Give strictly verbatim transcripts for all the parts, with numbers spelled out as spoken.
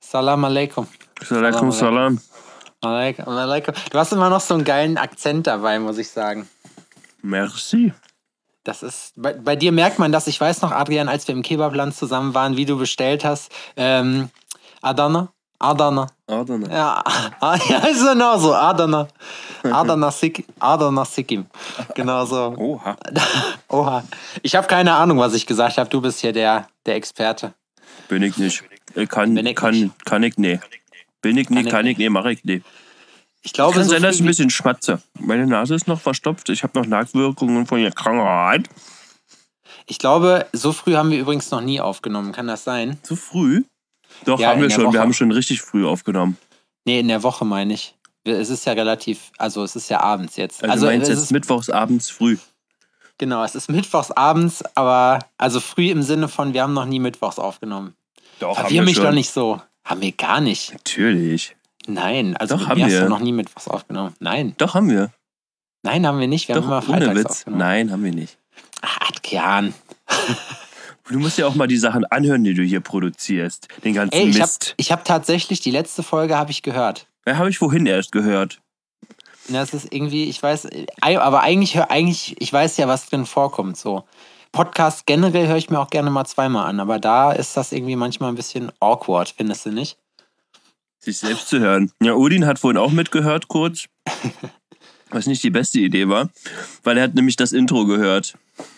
Salam alaikum. Alaikum salam. Alaikum, alaikum. Du hast immer noch so einen geilen Akzent dabei, muss ich sagen. Merci. Das ist, bei, bei dir merkt man das. Ich weiß noch, Adrian, als wir im Kebabland zusammen waren, wie du bestellt hast. Ähm, Adana? Adana. Adana. Ja, ja, ist genau so. Adana. Adana Sikkim. Adana Sikkim. Genau so. Oha. Oha. Ich habe keine Ahnung, was ich gesagt habe. Du bist hier der, der Experte. Bin ich nicht. Ich kann, Bin ich kann, nicht. kann ich nee. Bin ich nicht, kann ich nee, mach ich nee. Ich glaube, Kann so sein, dass ich viel ein wie- bisschen schmatze. Meine Nase ist noch verstopft. Ich habe noch Nachwirkungen von der Krankheit. ich glaube, so früh haben wir übrigens noch nie aufgenommen. Kann das sein? Zu früh? Doch, Ja, haben in wir der schon. Woche. Wir haben schon richtig früh aufgenommen. Nee, in der Woche meine ich. Wir- Es ist ja relativ, also es ist ja abends jetzt. Also, du meinst es jetzt ist, mittwochs abends früh. genau, es ist mittwochs abends, aber also früh im Sinne von, wir haben noch nie mittwochs aufgenommen. Doch, Verwirr mich doch nicht so. Haben wir gar nicht. Natürlich. Nein, also Doch, mit haben mir hast wir. du noch nie mittwochs aufgenommen. Nein, Doch, haben wir. nein, haben wir nicht. Wir haben immer Doch, ohne freitags Witz. aufgenommen. Nein, haben wir nicht. Ach, Adrian. Du musst ja auch mal die Sachen anhören, die du hier produzierst. Den ganzen Ey, ich habe Mist. ich hab tatsächlich, die letzte Folge habe ich gehört. Ja, habe ich vorhin erst gehört. Das ist irgendwie, ich weiß, ei- aber eigentlich, hör- eigentlich, ich weiß ja, was drin vorkommt. So Podcast generell höre ich mir auch gerne mal zweimal an, aber da ist das irgendwie manchmal ein bisschen awkward, findest du nicht? Sich selbst zu hören. Ja, Odin hat vorhin auch mitgehört, kurz. Was nicht die beste Idee war, weil er hat nämlich das Intro gehört.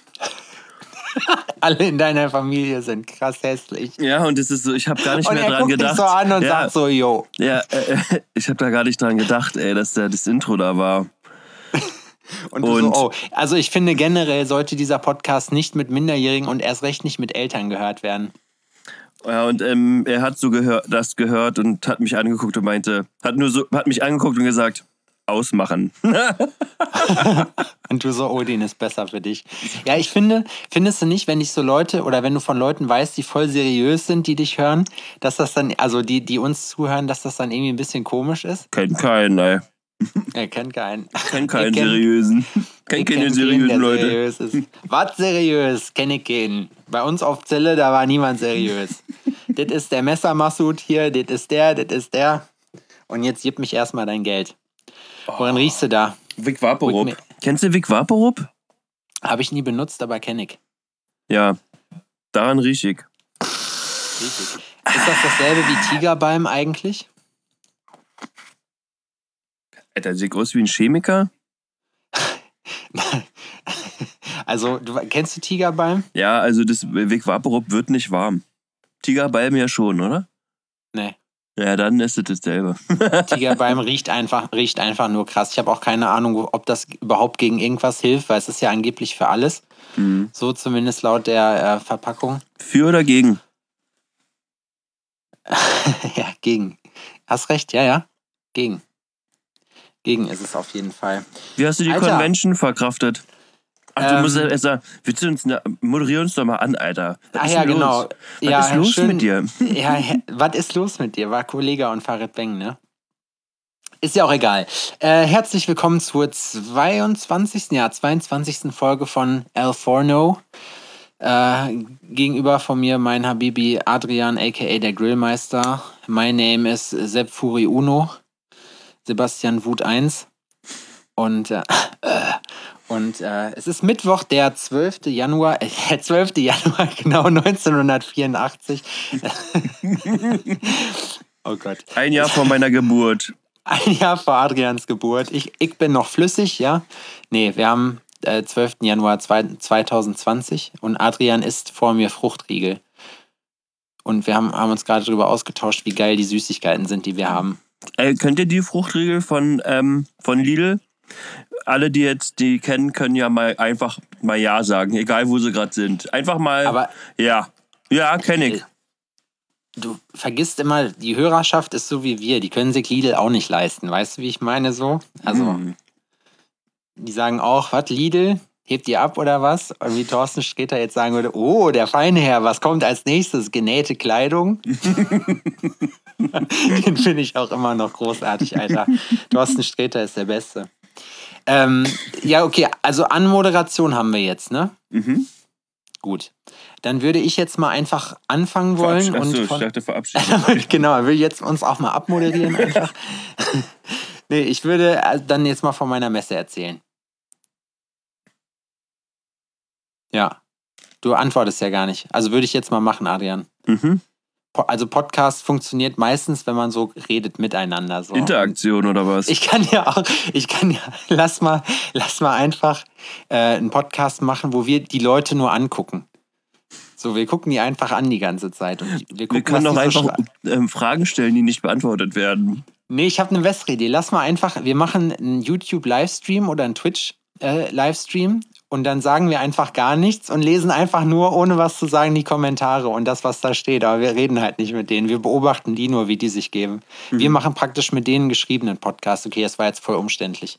Alle in deiner Familie sind krass hässlich. Ja, und es ist so, ich habe gar nicht Und mehr er dran guckt gedacht. dich so an und ja, sagt so, yo. ja, äh, ich habe da gar nicht dran gedacht, ey, dass da das Intro da war. Und, du Und- so, oh. Also ich finde generell sollte dieser Podcast nicht mit Minderjährigen und erst recht nicht mit Eltern gehört werden. Ja, und ähm, er hat so gehör, das gehört und hat mich angeguckt und meinte, hat nur so, hat mich angeguckt und gesagt, ausmachen. Und du so, Odin ist besser für dich. Ja, ich finde, findest du nicht, wenn dich so Leute oder wenn du von Leuten weißt, die voll seriös sind, die dich hören, dass das dann, also die, die uns zuhören, dass das dann irgendwie ein bisschen komisch ist? Kennt keinen, ey. Er kennt keinen. Kennt keinen kennt- seriösen. Ich Kennt keine kenn keinen, seriösen der Leute. seriös ist. Was seriös? Kenn ich keinen. Bei uns auf Zelle, da war niemand seriös. Das ist der Messermasud hier, das ist der, das ist der. Und jetzt gib mich erstmal dein Geld. Woran riechst du da? Vic Vaporub. Rück Kennst du Vic Vaporub? Habe ich nie benutzt, aber kenne ich. Ja, daran riech ich. Richtig. Ist das dasselbe wie Tigerbalm eigentlich? Alter, sieht aus wie ein Chemiker. Also, du, kennst du Tigerbalm? Ja, also das Vic Vaporub wird nicht warm. Tigerbalm ja schon, oder? Nee. Ja, dann ist es dasselbe. Tigerbalm riecht einfach, riecht einfach nur krass. Ich habe auch keine Ahnung, ob das überhaupt gegen irgendwas hilft, weil es ist ja angeblich für alles. Mhm. So zumindest laut der äh, Verpackung. Für oder gegen? Ja, gegen. Hast recht, ja, ja. Gegen. Gegen ist es auf jeden Fall. Wie hast du die Alter. Convention verkraftet? Ach, du Ähm. musst ja erst sagen, willst du uns, na, moderier uns doch mal an, Alter. Was Ah ist ja, denn los? genau. Was ja, ist los schön, mit dir? Ja, hä- was ist los mit dir? War Kollege und Farid Beng, ne? Ist ja auch egal. Äh, herzlich willkommen zur zweiundzwanzigsten. Ja, zweiundzwanzigsten Folge von El Forno. Äh, gegenüber von mir mein Habibi Adrian, aka der Grillmeister. My name is Sepp Furi Uno. Sebastian Wut eins. Und, äh, und äh, es ist Mittwoch, der zwölfte Januar, äh, der zwölfte Januar, genau neunzehnhundertvierundachtzig. Oh Gott. Ein Jahr vor meiner Geburt. Ein Jahr vor Adrians Geburt. Ich, ich bin noch flüssig, ja. Nee, wir haben äh, zwölften Januar zweitausendzwanzig und Adrian isst vor mir Fruchtriegel. Und wir haben, haben uns gerade darüber ausgetauscht, wie geil die Süßigkeiten sind, die wir haben. Ey, kennt ihr die Fruchtriegel von, ähm, von Lidl? Alle, die jetzt die kennen, können ja mal einfach mal Ja sagen, egal wo sie gerade sind. Einfach mal Aber Ja. Ja, kenn ich. du vergisst immer, die Hörerschaft ist so wie wir. Die können sich Lidl auch nicht leisten. Weißt du, wie ich meine so? Also, Hm. die sagen auch, was, Lidl? Hebt ihr ab oder was? Und wie Thorsten Sträter jetzt sagen würde, oh, der feine Herr, was kommt als nächstes? Genähte Kleidung? Den finde ich auch immer noch großartig, Alter. Thorsten Sträter ist der Beste. Ähm, ja, okay, also Anmoderation haben wir jetzt, ne? Mhm. Gut. dann würde ich jetzt mal einfach anfangen wollen. Verabschied- und Achso, von, ich dachte verabschieden. genau, will jetzt uns auch mal abmoderieren einfach. Nee, ich würde dann jetzt mal von meiner Messe erzählen. Ja, du antwortest ja gar nicht. Also würde ich jetzt mal machen, Adrian. Mhm. Po- Also Podcast funktioniert meistens, wenn man so redet miteinander. So. Interaktion oder was? Ich kann ja auch, ich kann ja, lass mal, lass mal einfach äh, einen Podcast machen, wo wir die Leute nur angucken. So, wir gucken die einfach an die ganze Zeit. Und die- wir, gucken, Wir können doch was die so einfach schra- ähm, Fragen stellen, die nicht beantwortet werden. Nee, ich habe eine bessere Idee. Lass mal einfach, wir machen einen YouTube-Livestream oder einen Twitch-Livestream und dann sagen wir einfach gar nichts und lesen einfach nur, ohne was zu sagen, die Kommentare und das, was da steht. Aber wir reden halt nicht mit denen. Wir beobachten die nur, wie die sich geben. Wir machen praktisch mit denen geschriebenen Podcast. Okay, das war jetzt voll umständlich.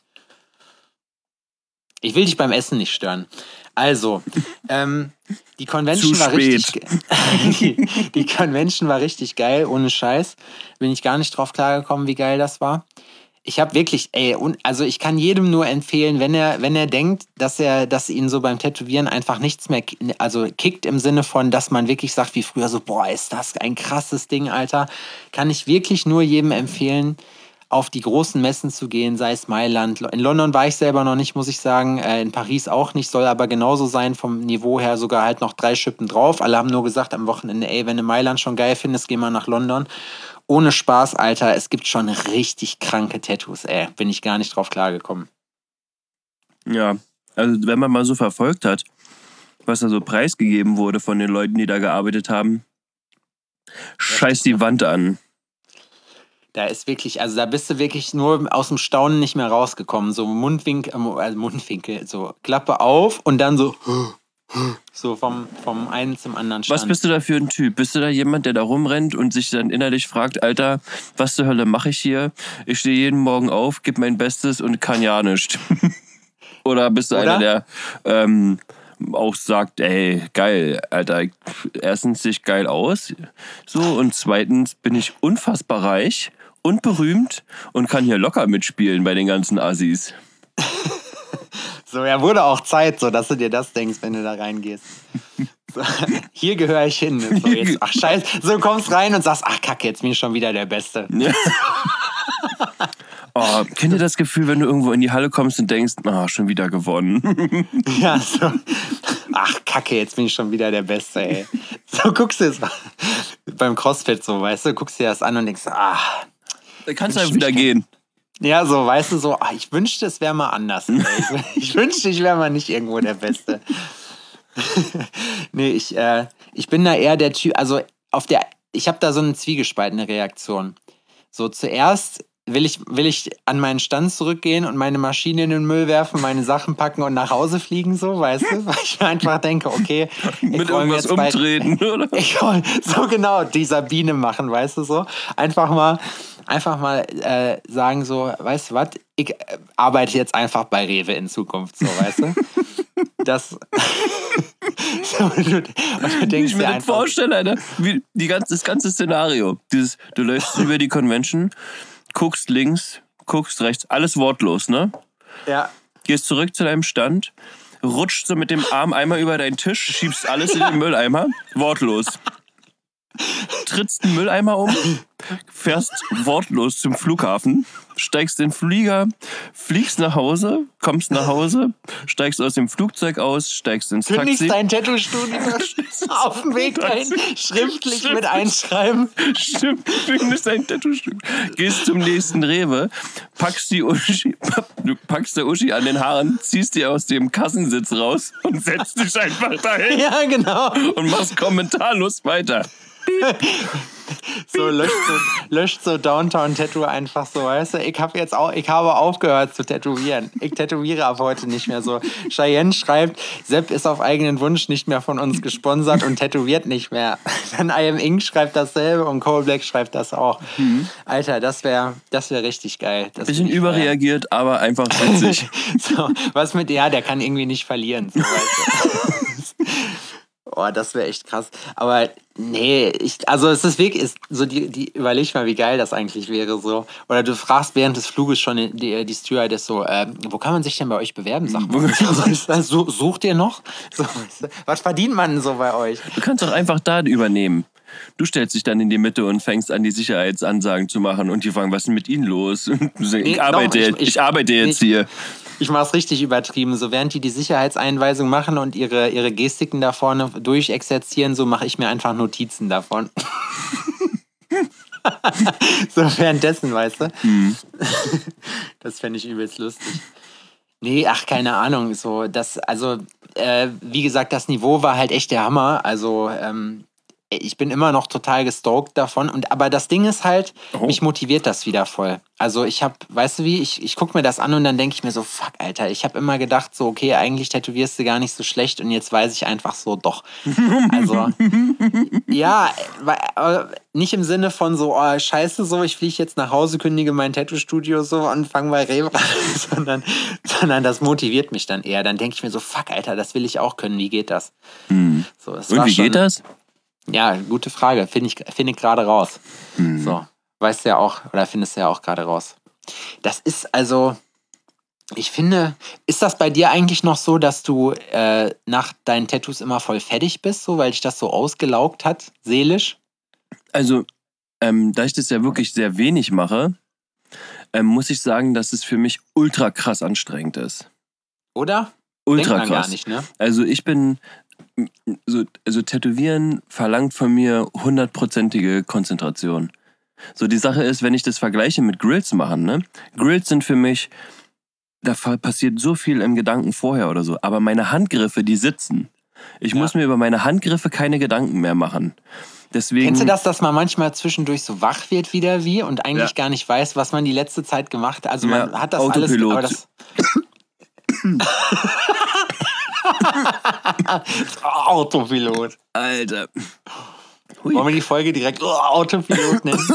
Ich will dich beim Essen nicht stören. Also, ähm, die Convention Zu war spät. richtig ge- die, die Convention war richtig geil, ohne Scheiß. Bin ich gar nicht drauf klargekommen, wie geil das war. Ich habe wirklich, ey, und, also ich kann jedem nur empfehlen, wenn er, wenn er denkt, dass er, dass ihn so beim Tätowieren einfach nichts mehr, ki- also kickt im Sinne von, dass man wirklich sagt, wie früher so, boah, ist das ein krasses Ding, Alter, kann ich wirklich nur jedem empfehlen, auf die großen Messen zu gehen, sei es Mailand. In London war ich selber noch nicht, muss ich sagen. Äh, in Paris auch nicht, soll aber genauso sein, vom Niveau her sogar halt noch drei Schippen drauf. Alle haben nur gesagt am Wochenende, ey, wenn du Mailand schon geil findest, geh mal nach London. Ohne Spaß, Alter, es gibt schon richtig kranke Tattoos, ey. Bin ich gar nicht drauf klargekommen. Ja, also wenn man mal so verfolgt hat, was da so preisgegeben wurde von den Leuten, die da gearbeitet haben, scheiß die Wand an. Da ist wirklich, also da bist du wirklich nur aus dem Staunen nicht mehr rausgekommen. So Mundwinkel, also Mundwinkel, so Klappe auf und dann so, so vom, vom einen zum anderen Stand. Was bist du da für ein Typ? Bist du da jemand, der da rumrennt und sich dann innerlich fragt, Alter, was zur Hölle mache ich hier? Ich stehe jeden Morgen auf, gebe mein Bestes und kann ja nichts. Oder bist du Oder? einer, der ähm, auch sagt, ey, geil, Alter, erstens sehe ich geil aus, so, und zweitens bin ich unfassbar reich und berühmt und kann hier locker mitspielen bei den ganzen Assis. So, ja, wurde auch Zeit, so dass du dir das denkst, wenn du da reingehst. So, hier gehöre ich hin. So, jetzt, ach scheiße, so kommst rein und sagst, ach kacke, jetzt bin ich schon wieder der Beste. Oh, kennt ihr das Gefühl, wenn du irgendwo in die Halle kommst und denkst, ah, schon wieder gewonnen? Ja, so, ach kacke, jetzt bin ich schon wieder der Beste, ey. So guckst du es beim CrossFit so, weißt du, guckst dir das an und denkst, ah. Da kannst du einfach wieder gehen. Ja, so, weißt du, so, ach, ich wünschte, es wäre mal anders. Ey. Ich, ich wünschte, ich wäre mal nicht irgendwo der Beste. Nee, ich, äh, ich bin da eher der Typ, also auf der, ich habe da so eine zwiegespaltene Reaktion. So, zuerst will ich, will ich an meinen Stand zurückgehen und meine Maschine in den Müll werfen, meine Sachen packen und nach Hause fliegen, so, weißt du? Weil ich mir einfach denke, okay, ich Mit räum irgendwas jetzt bei- umtreten, oder? Ich wollte so genau die Sabine machen, weißt du so? Einfach mal, einfach mal äh, sagen so, weißt du was, ich äh, arbeite jetzt einfach bei Rewe in Zukunft, so, weißt du? Das. So, und du, und du Wie denkst ich mir dir das einfach. vorstelle, Alter. Wie die ganze, das ganze Szenario. Dieses, du läufst über die Convention, guckst links, guckst rechts, alles wortlos, ne? Ja. Gehst zurück zu deinem Stand, rutscht so mit dem Arm einmal über deinen Tisch, schiebst alles in den Mülleimer, wortlos. Trittst einen Mülleimer um, fährst wortlos zum Flughafen, steigst in den Flieger, fliegst nach Hause, kommst nach Hause, steigst aus dem Flugzeug aus, steigst ins Kündigst Taxi. dein Tattoo-Studio auf dem Weg dahin, schriftlich mit einschreiben. Stimmt, findest ein Tattoo-Stück. Gehst zum nächsten Rewe, packst die Uschi, du packst der Uschi an den Haaren, ziehst die aus dem Kassensitz raus und setzt dich einfach dahin Ja, genau. und machst kommentarlos weiter. So löscht so, löscht so Downtown-Tattoo einfach so, weißt du? Ich habe jetzt auch, ich habe aufgehört zu tätowieren. Ich tätowiere ab heute nicht mehr so. Cheyenne schreibt, Sepp ist auf eigenen Wunsch nicht mehr von uns gesponsert und tätowiert nicht mehr. Dann I Am Ink schreibt dasselbe und Cole Black schreibt das auch. Mhm. Alter, das wäre das wär richtig geil. Das Bisschen überreagiert, aber einfach witzig. So, was mit, ja, der kann irgendwie nicht verlieren. So, weißt du? Oh, das wäre echt krass. Aber nee, ich, also es ist wirklich, ist so die, die, überleg mal, wie geil das eigentlich wäre so. Oder du fragst während des Fluges schon die, die Stewardess so, äh, wo kann man sich denn bei euch bewerben, sag mal. So, sucht ihr noch? So, was verdient man denn so bei euch? Du kannst doch einfach da übernehmen. Du stellst dich dann in die Mitte und fängst an, die Sicherheitsansagen zu machen und die fragen, was ist denn mit ihnen los? Und du sagst, Nee, ich, arbeite, doch, jetzt, ich, ich arbeite jetzt ich, hier. Ich mache es richtig übertrieben. So während die die Sicherheitseinweisung machen und ihre, ihre Gestiken da vorne durchexerzieren, so mache ich mir einfach Notizen davon. So währenddessen, weißt du? Mhm. Das fände ich übelst lustig. Nee, ach, keine Ahnung. So, das, also, äh, wie gesagt, das Niveau war halt echt der Hammer. Also, ähm, ich bin immer noch total gestoked davon. Und, aber das Ding ist halt, Oh. mich motiviert das wieder voll. Also ich habe, weißt du wie, ich, ich gucke mir das an und dann denke ich mir so, fuck, Alter, ich habe immer gedacht so, okay, eigentlich tätowierst du gar nicht so schlecht und jetzt weiß ich einfach so, doch. Also, ja, äh, nicht im Sinne von so, oh, scheiße so, ich fliege jetzt nach Hause, kündige mein Tattoo-Studio so und fange bei Rewe an, sondern, sondern das motiviert mich dann eher. Dann denke ich mir so, fuck, Alter, das will ich auch können, wie geht das? Mhm. So, das und war wie schon, geht das? Ja, gute Frage. Finde ich, find ich gerade raus. Mhm. So, weißt du ja auch, oder findest du ja auch gerade raus. Das ist also, ich finde, ist das bei dir eigentlich noch so, dass du äh, nach deinen Tattoos immer voll fertig bist, so, weil dich das so ausgelaugt hat, seelisch? Also, ähm, da ich das ja wirklich sehr wenig mache, ähm, muss ich sagen, dass es für mich ultra krass anstrengend ist. Oder? Ultra Denkt man krass. gar nicht, ne? Also ich bin, so, also Tätowieren verlangt von mir hundertprozentige Konzentration. So, die Sache ist, wenn ich das vergleiche mit Grills machen, ne? Grills sind für mich, da passiert so viel im Gedanken vorher oder so, aber meine Handgriffe, die sitzen. Ich Ja. muss mir über meine Handgriffe keine Gedanken mehr machen. Deswegen, Kennst du das, dass man manchmal zwischendurch so wach wird wieder wie und eigentlich Ja. gar nicht weiß, was man die letzte Zeit gemacht hat? Also man Ja, hat das Autopilot. alles... Aber das Autopilot. Alter. Hui. Wollen wir die Folge direkt oh, Autopilot nennen?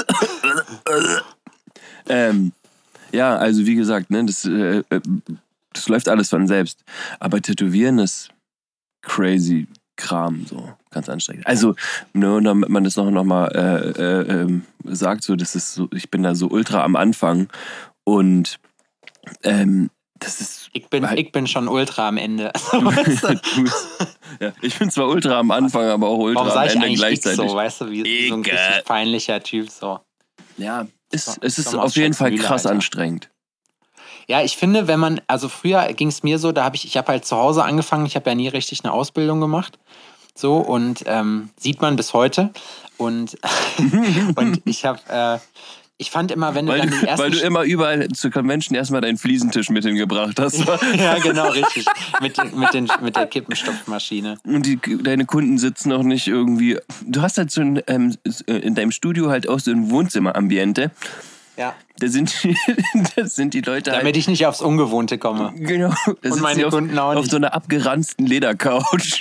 ähm, ja, also wie gesagt, ne, das, äh, das läuft alles von selbst. Aber Tätowieren ist crazy Kram, so ganz anstrengend. Also, nur damit man das noch, noch mal äh, äh, äh, sagt, so, das ist so, ich bin da so ultra am Anfang und ähm, das ist. Ich bin, ich bin schon ultra am Ende. Ja, ich bin zwar ultra am Anfang, aber auch ultra Warum am sag ich Ende eigentlich gleichzeitig. Ich so, weißt du, wie wie so ein Egal. richtig peinlicher Typ so. Ja, ist, So, es ist komm aus auf jeden Fall Schätzmühle, krass Alter. anstrengend. Ja, ich finde, wenn man, also früher ging es mir so, da habe ich, ich habe halt zu Hause angefangen, ich habe ja nie richtig eine Ausbildung gemacht. So, und ähm, sieht man bis heute. Und, und ich habe, äh, ich fand immer, wenn du Weil dann du, die ersten... weil du immer überall zur Convention erstmal deinen Fliesentisch mit hingebracht hast. Ja, genau, richtig. Mit, den, mit, den, mit der Kippenstopfmaschine. Und die, deine Kunden sitzen auch nicht irgendwie. Du hast halt so ein, ähm, in deinem Studio halt auch so ein Wohnzimmerambiente. Ja. Da sind die, da sind die Leute Damit halt. ich nicht aufs Ungewohnte komme. Genau. Da Und sitzen meine die auf, Kunden auch auf nicht. so einer abgeranzten Ledercouch.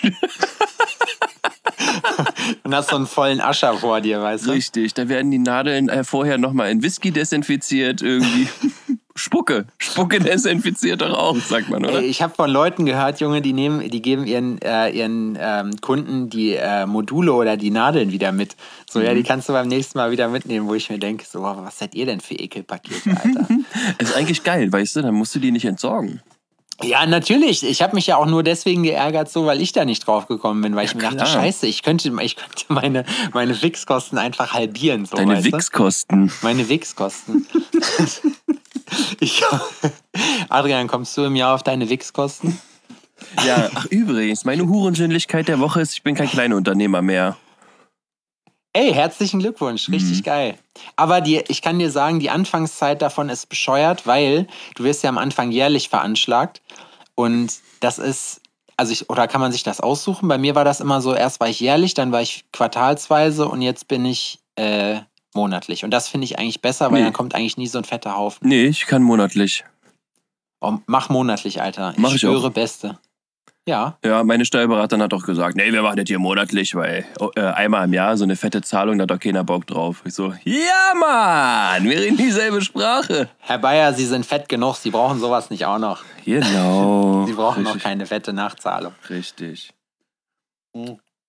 Und hast so einen vollen Ascher vor dir, weißt du? Richtig. Da werden die Nadeln äh, vorher nochmal in Whisky desinfiziert irgendwie. Spucke. Spucke desinfiziert doch auch, sagt man, oder? Ey, ich habe von Leuten gehört, Junge, die nehmen, die geben ihren, äh, ihren ähm, Kunden die äh, Module oder die Nadeln wieder mit. So, mhm. Ja, die kannst du beim nächsten Mal wieder mitnehmen, wo ich mir denke, so, was seid ihr denn für Ekelpakete, Alter? Das ist eigentlich geil, weißt du, dann musst du die nicht entsorgen. Ja, natürlich. Ich habe mich ja auch nur deswegen geärgert, so, weil ich da nicht drauf gekommen bin, weil ja, ich mir dachte, klar. Scheiße, ich könnte, ich könnte meine, meine Fixkosten einfach halbieren. So, Deine Wixkosten. Meine Wixkosten. Ich, Adrian, kommst du im Jahr auf deine Wixkosten? Ja, ach übrigens, meine Hurensinnlichkeit der Woche ist, ich bin kein kleiner Unternehmer mehr. Ey, herzlichen Glückwunsch, richtig mhm. geil. Aber die, ich kann dir sagen, die Anfangszeit davon ist bescheuert, weil du wirst ja am Anfang jährlich veranschlagt und das ist, also ich, oder kann man sich das aussuchen? Bei mir war das immer so, erst war ich jährlich, dann war ich quartalsweise und jetzt bin ich äh, monatlich. Und das finde ich eigentlich besser, weil nee. Dann kommt eigentlich nie so ein fetter Haufen. Nee, ich kann monatlich. Oh, mach monatlich, Alter. Ich mach ich schwöre auch. Beste. Ja. Ja, meine Steuerberaterin hat auch gesagt, nee, wir machen das hier monatlich, weil äh, einmal im Jahr so eine fette Zahlung, da hat doch keiner Bock drauf. Ich so, ja Mann, wir reden dieselbe Sprache. Herr Bayer, Sie sind fett genug, Sie brauchen sowas nicht auch noch. Genau. Sie brauchen Richtig. noch keine fette Nachzahlung. Richtig. Hm.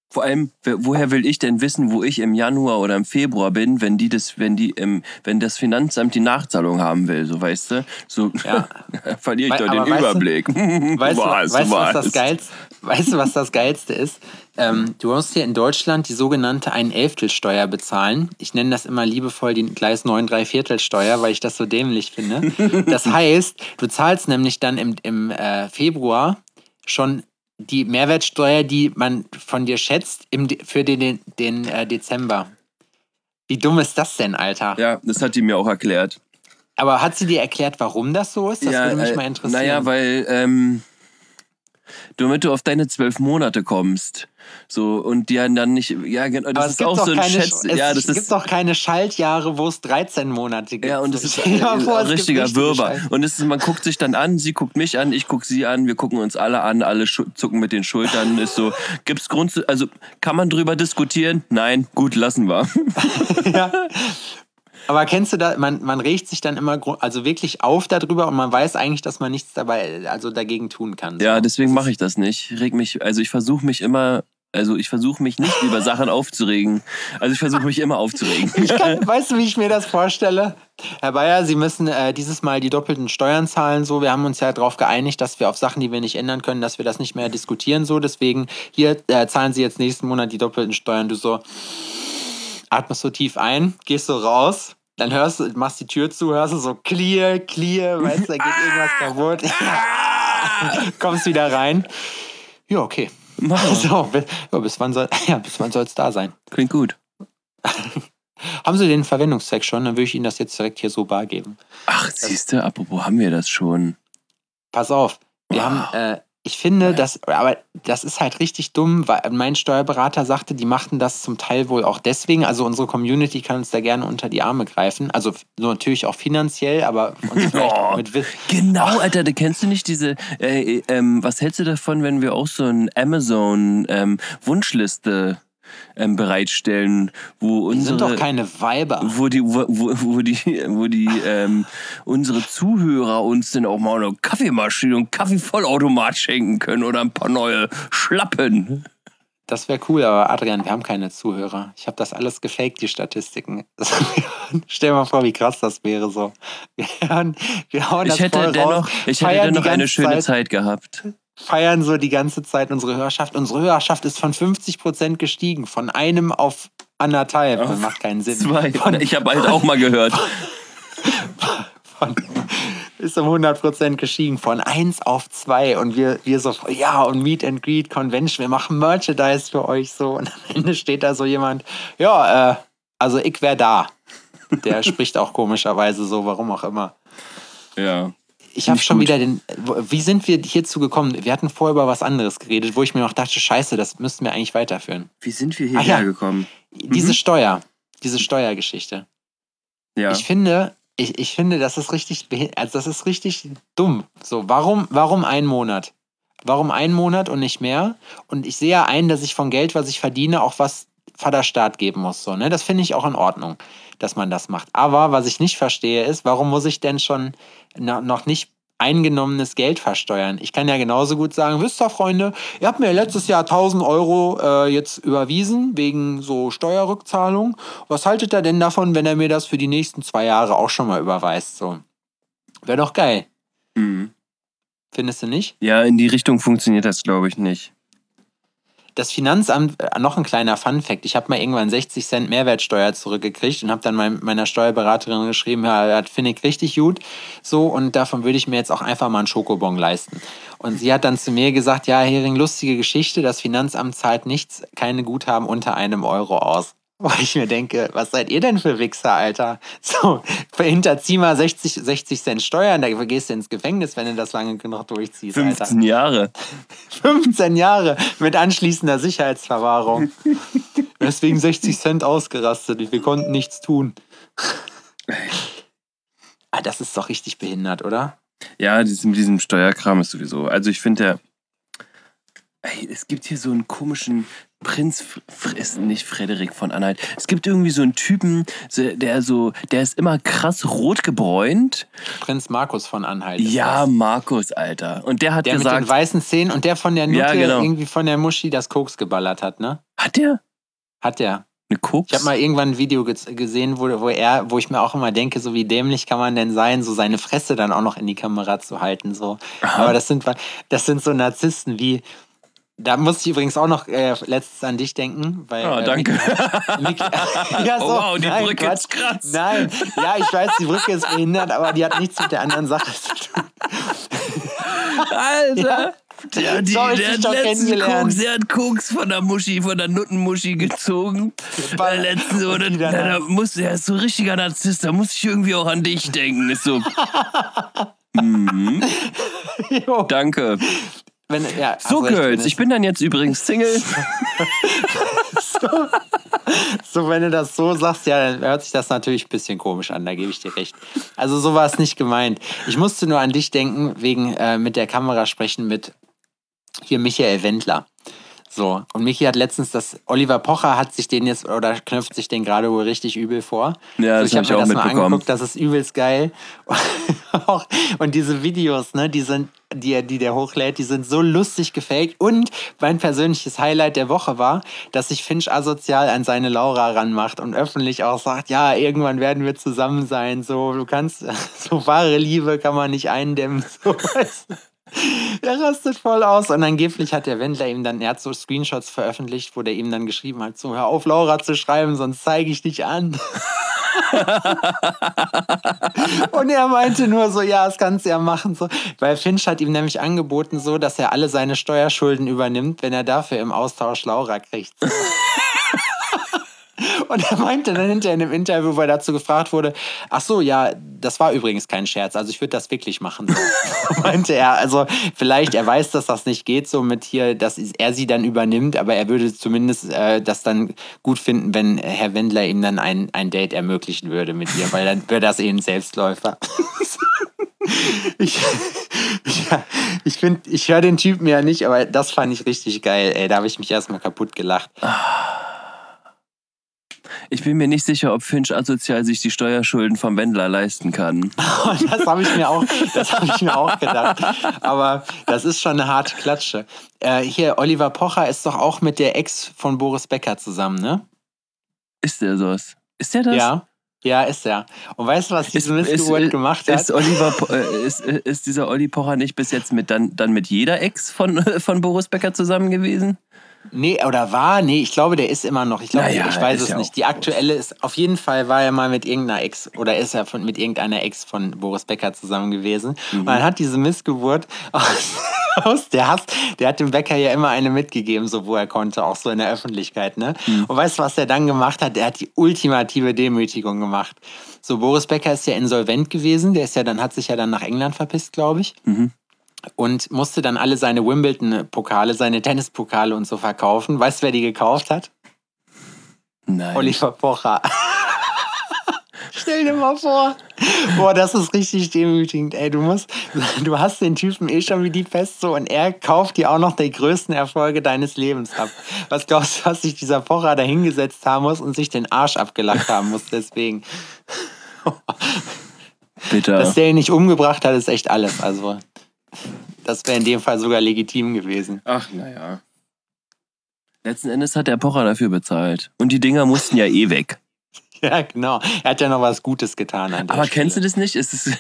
Vor allem, wer- woher will ich denn wissen, wo ich im Januar oder im Februar bin, wenn die das, wenn die im, wenn das Finanzamt die Nachzahlung haben will, so weißt du? So Ja. verliere ich Wei- doch den aber weißt du- Überblick. Weißt, du, was, weißt, du, was das was? Geilste, weißt du, was das Geilste ist? Ähm, du musst hier in Deutschland die sogenannte Ein-Elftel-Steuer bezahlen. Ich nenne das immer liebevoll die Gleis neun drei Viertel-Steuer, weil ich das so dämlich finde. Das heißt, du zahlst nämlich dann im, im äh, Februar schon die Mehrwertsteuer, die man von dir schätzt, im, De- für den, den, den äh, Dezember. Wie dumm ist das denn, Alter? Ja, das hat die mir auch erklärt. Aber hat sie dir erklärt, warum das so ist? Das ja, würde mich äh, mal interessieren. Naja, weil, ähm, damit du auf deine zwölf Monate kommst. So, und die dann nicht, ja, genau, das Aber es ist gibt auch doch so ein keine, Schätz. es Ja, das gibt ist, doch keine Schaltjahre, wo es dreizehn Monate gibt. ja, und das ist Stell dir mal ein vor, es gibt richtiger richtige Wirrwarr. Schalt- Und es ist, man guckt sich dann an, sie guckt mich an, ich guck sie an, wir gucken uns alle an, alle schu- zucken mit den Schultern. Ist so, gibt's Grund zu, also kann man drüber diskutieren? Nein, gut, lassen wir. Ja. Aber kennst du da, man, man regt sich dann immer gru- also wirklich auf darüber und man weiß eigentlich, dass man nichts dabei, also dagegen tun kann. So. Ja, deswegen mache ich das nicht. Ich reg mich, also ich versuche mich immer, also ich versuche mich nicht über Sachen aufzuregen. Also ich versuche mich immer aufzuregen. Ich kann, weißt du, wie ich mir das vorstelle? Herr Bayer, Sie müssen äh, dieses Mal die doppelten Steuern zahlen. So, wir haben uns ja darauf geeinigt, dass wir auf Sachen, die wir nicht ändern können, dass wir das nicht mehr diskutieren. So, deswegen hier äh, zahlen Sie jetzt nächsten Monat die doppelten Steuern. Du so atmest so tief ein, gehst so raus, dann hörst du, machst die Tür zu, hörst du so clear, clear, weißt du, da geht irgendwas kaputt. Kommst wieder rein. Ja, okay. Mach mal. So, bis, ja, bis wann soll ja, bis wann soll es da sein? Klingt gut. Haben Sie den Verwendungszweck schon? Dann würde ich Ihnen das jetzt direkt hier so bar geben. Ach, siehst du, apropos haben wir das schon. Pass auf, wir Wow. haben, äh, ich finde, das, aber das ist halt richtig dumm, weil mein Steuerberater sagte, die machten das zum Teil wohl auch deswegen. Also unsere Community kann uns da gerne unter die Arme greifen. Also so natürlich auch finanziell, aber uns vielleicht auch Oh, mit Wissen. genau, Alter, du kennst du nicht diese, äh, ähm, was hältst du davon, wenn wir auch so ein Amazon ähm, Wunschliste ähm, bereitstellen, wo Die sind unsere, doch keine Weiber. wo die, wo, wo wo die, wo die ähm, unsere Zuhörer uns dann auch mal eine Kaffeemaschine und Kaffeevollautomat schenken können oder ein paar neue Schlappen. Das wäre cool, aber Adrian, wir haben keine Zuhörer. Ich habe das alles gefaked, die Statistiken. Stell dir mal vor, wie krass das wäre so. Wir hauen, wir hauen das Ich hätte voll dennoch, raus, ich hätte feiern dennoch die eine ganze schöne Zeit, Zeit gehabt. feiern so die ganze Zeit unsere Hörerschaft. Unsere Hörerschaft ist von fünfzig Prozent gestiegen. Von einem auf anderthalb. Das Auf macht keinen Sinn. Zwei. Von, Ich habe halt auch mal gehört. von, ist um hundert Prozent gestiegen. Von eins auf zwei. Und wir, wir so, ja, und Meet and Greet Convention. Wir machen Merchandise für euch so. Und am Ende steht da so jemand, ja, äh, also ich wär da. Der spricht auch komischerweise so, warum auch immer. Ja. Ich habe Nicht schon gut. wieder den. Wie sind wir hierzu gekommen? Wir hatten vorher über was anderes geredet, wo ich mir noch dachte, scheiße, das müssten wir eigentlich weiterführen. Wie sind wir Ah, hierher ja. gekommen? Diese Steuer, diese Steuergeschichte. Ja. Ich finde, ich, ich finde, das ist richtig, behi- also das ist richtig dumm. So, warum, warum ein Monat? Warum ein Monat und nicht mehr? Und ich sehe ja ein, dass ich von Geld, was ich verdiene, auch was Vaterstaat geben muss. So, ne? Das finde ich auch in Ordnung, dass man das macht. Aber was ich nicht verstehe, ist, warum muss ich denn schon na, noch nicht eingenommenes Geld versteuern? Ich kann ja genauso gut sagen, wisst ihr, Freunde, ihr habt mir letztes Jahr tausend Euro äh, jetzt überwiesen, wegen so Steuerrückzahlung. Was haltet ihr denn davon, wenn er mir das für die nächsten zwei Jahre auch schon mal überweist? So. Wäre doch geil. Mhm. Findest du nicht? Ja, in die Richtung funktioniert das, glaube ich, nicht. Das Finanzamt, äh, noch ein kleiner Funfact, ich habe mal irgendwann sechzig Cent Mehrwertsteuer zurückgekriegt und habe dann mein, meiner Steuerberaterin geschrieben, ja, das finde ich richtig gut, so, und davon würde ich mir jetzt auch einfach mal einen Schokobon leisten. Und sie hat dann zu mir gesagt, ja, Hering, lustige Geschichte, das Finanzamt zahlt nichts, keine Guthaben unter einem Euro aus. Wo ich mir denke, was seid ihr denn für Wichser, Alter? So, hinterzieh mal sechzig, sechzig Cent Steuern, da gehst du ins Gefängnis, wenn du das lange genug durchziehst, Alter. fünfzehn Jahre. fünfzehn Jahre mit anschließender Sicherheitsverwahrung. Deswegen sechzig Cent ausgerastet. Wir konnten nichts tun. Ah, das ist doch richtig behindert, oder? Ja, dieses, mit diesem Steuerkram ist sowieso. Also ich finde ja, ey, es gibt hier so einen komischen Prinz F- ist nicht Frederik von Anhalt. Es gibt irgendwie so einen Typen, so- der so, der ist immer krass rot gebräunt. Prinz Markus von Anhalt. ist Ja, das. Markus, Alter. Und der hat Der mit gesagt, den weißen Zähnen und der von der Nutte Ja, genau. irgendwie von der Muschi das Koks geballert hat, ne? hat der Hat der. eine Koks? Ich habe mal irgendwann ein Video ge- gesehen, wo, wo er, wo ich mir auch immer denke, so wie dämlich kann man denn sein, so seine Fresse dann auch noch in die Kamera zu halten, so. Aha. Aber das sind, das sind so Narzissten wie, da musste ich übrigens auch noch äh, letztens an dich denken, weil. Ah, äh, danke. Mik- ja, so, Oh, wow, die nein, Brücke Quatsch. ist krass. Nein, ja, ich weiß, die Brücke ist behindert, aber die hat nichts mit der anderen Sache zu tun. Alter. Der, die, So hab ich der dich hat doch letzten kennengelernt. Koks, der hat Koks von der Muschi, von der Nuttenmuschi gezogen. Der letzten, so, da, da, da muss, der ist so ein richtiger Narzisst, da muss ich irgendwie auch an dich denken. Ist so. Mhm. Jo. Danke. Wenn, ja, So, hast recht, Girls, wenn ich bin dann jetzt übrigens Single. es- So, wenn du das so sagst, ja, dann hört sich das natürlich ein bisschen komisch an, da gebe ich dir recht. Also so war es nicht gemeint. Ich musste nur an dich denken, wegen äh, mit der Kamera sprechen mit hier Michael Wendler. So, und Michi hat letztens das, Oliver Pocher hat sich den jetzt, oder knöpft sich den gerade wohl richtig übel vor. Ja, das so, hab ich auch mir das mal mitbekommen. angeguckt, das ist übelst geil. Auch- und diese Videos, ne, die sind, die, er- die der hochlädt, die sind so lustig gefaked. Und mein persönliches Highlight der Woche war, dass sich Finch asozial an seine Laura ranmacht und öffentlich auch sagt, ja, irgendwann werden wir zusammen sein. So, du kannst, so wahre Liebe kann man nicht eindämmen. So, weißt du? Er rastet voll aus und angeblich hat der Wendler ihm dann, er hat so Screenshots veröffentlicht, wo der ihm dann geschrieben hat, so hör auf Laura zu schreiben, sonst zeige ich dich an. Und er meinte nur so, ja, das kannst du ja machen. So. Weil Finch hat ihm nämlich angeboten, so, dass er alle seine Steuerschulden übernimmt, wenn er dafür im Austausch Laura kriegt. Und er meinte dann hinterher in einem Interview, weil dazu gefragt wurde, ach so, ja, das war übrigens kein Scherz, also ich würde das wirklich machen. So. Meinte er, also vielleicht, er weiß, dass das nicht geht, so mit hier, dass er sie dann übernimmt, aber er würde zumindest äh, das dann gut finden, wenn Herr Wendler ihm dann ein, ein Date ermöglichen würde mit ihr, weil dann wäre das eh ein Selbstläufer. Ich, ja, ich finde, ich höre den Typen ja nicht, aber das fand ich richtig geil, ey, da habe ich mich erstmal kaputt gelacht. Ich bin mir nicht sicher, ob Finch asozial sich die Steuerschulden vom Wendler leisten kann. Das habe ich mir auch, das habe ich mir auch gedacht. Aber das ist schon eine harte Klatsche. Äh, hier, Oliver Pocher ist doch auch mit der Ex von Boris Becker zusammen, ne? Ist der sowas? Ist der das? Ja. Ja, ist er. Und weißt du, was diese Missgeburt gemacht hat? Ist, Oliver, Po- äh, ist, ist dieser Olli Pocher nicht bis jetzt mit dann, dann mit jeder Ex von, von Boris Becker zusammen gewesen? Nee, oder war? Nee, ich glaube, der ist immer noch. Ich glaube, Naja, ich weiß ist es ja nicht. auch Die aktuelle ist, auf jeden Fall war er mal mit irgendeiner Ex, oder ist er von, mit irgendeiner Ex von Boris Becker zusammen gewesen. Mhm. Und dann hat diese Missgeburt aus, aus der Hass, der hat dem Becker ja immer eine mitgegeben, so wo er konnte, auch so in der Öffentlichkeit, ne? Mhm. Und weißt du, was er dann gemacht hat? Er hat die ultimative Demütigung gemacht. So, Boris Becker ist ja insolvent gewesen, der ist ja dann, hat sich ja dann nach England verpisst, glaube ich. Mhm. Und musste dann alle seine Wimbledon-Pokale, seine Tennispokale und so verkaufen. Weißt du, wer die gekauft hat? Nein. Oliver Pocher. Stell dir mal vor. Boah, das ist richtig demütigend. Ey, du musst, du hast den Typen eh schon wie die Pest so und er kauft dir auch noch die größten Erfolge deines Lebens ab. Was glaubst du, was sich dieser Pocher da hingesetzt haben muss und sich den Arsch abgelacht haben muss deswegen? Bitter. Dass der ihn nicht umgebracht hat, ist echt alles. Also, das wäre in dem Fall sogar legitim gewesen. Ach, naja. Letzten Endes hat der Pocher dafür bezahlt. Und die Dinger mussten ja eh weg. Ja, genau. Er hat ja noch was Gutes getan an der Aber Stelle. kennst du das nicht? Es ist.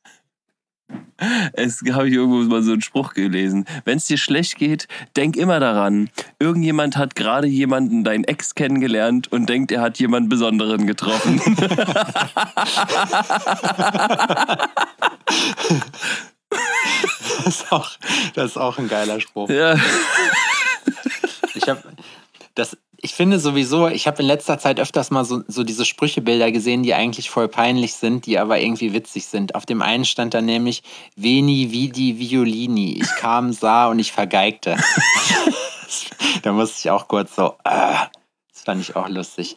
Es habe ich irgendwo mal so einen Spruch gelesen. Wenn es dir schlecht geht, denk immer daran. Irgendjemand hat gerade jemanden, dein Ex, kennengelernt und denkt, er hat jemanden Besonderen getroffen. Das ist auch, das ist auch ein geiler Spruch. Ja. Ich habe das. Ich finde sowieso, ich habe in letzter Zeit öfters mal so, so diese Sprüchebilder gesehen, die eigentlich voll peinlich sind, die aber irgendwie witzig sind. Auf dem einen stand da nämlich Veni, Vidi, Violini. Ich kam, sah und ich vergeigte. Da musste ich auch kurz so, äh, das fand ich auch lustig.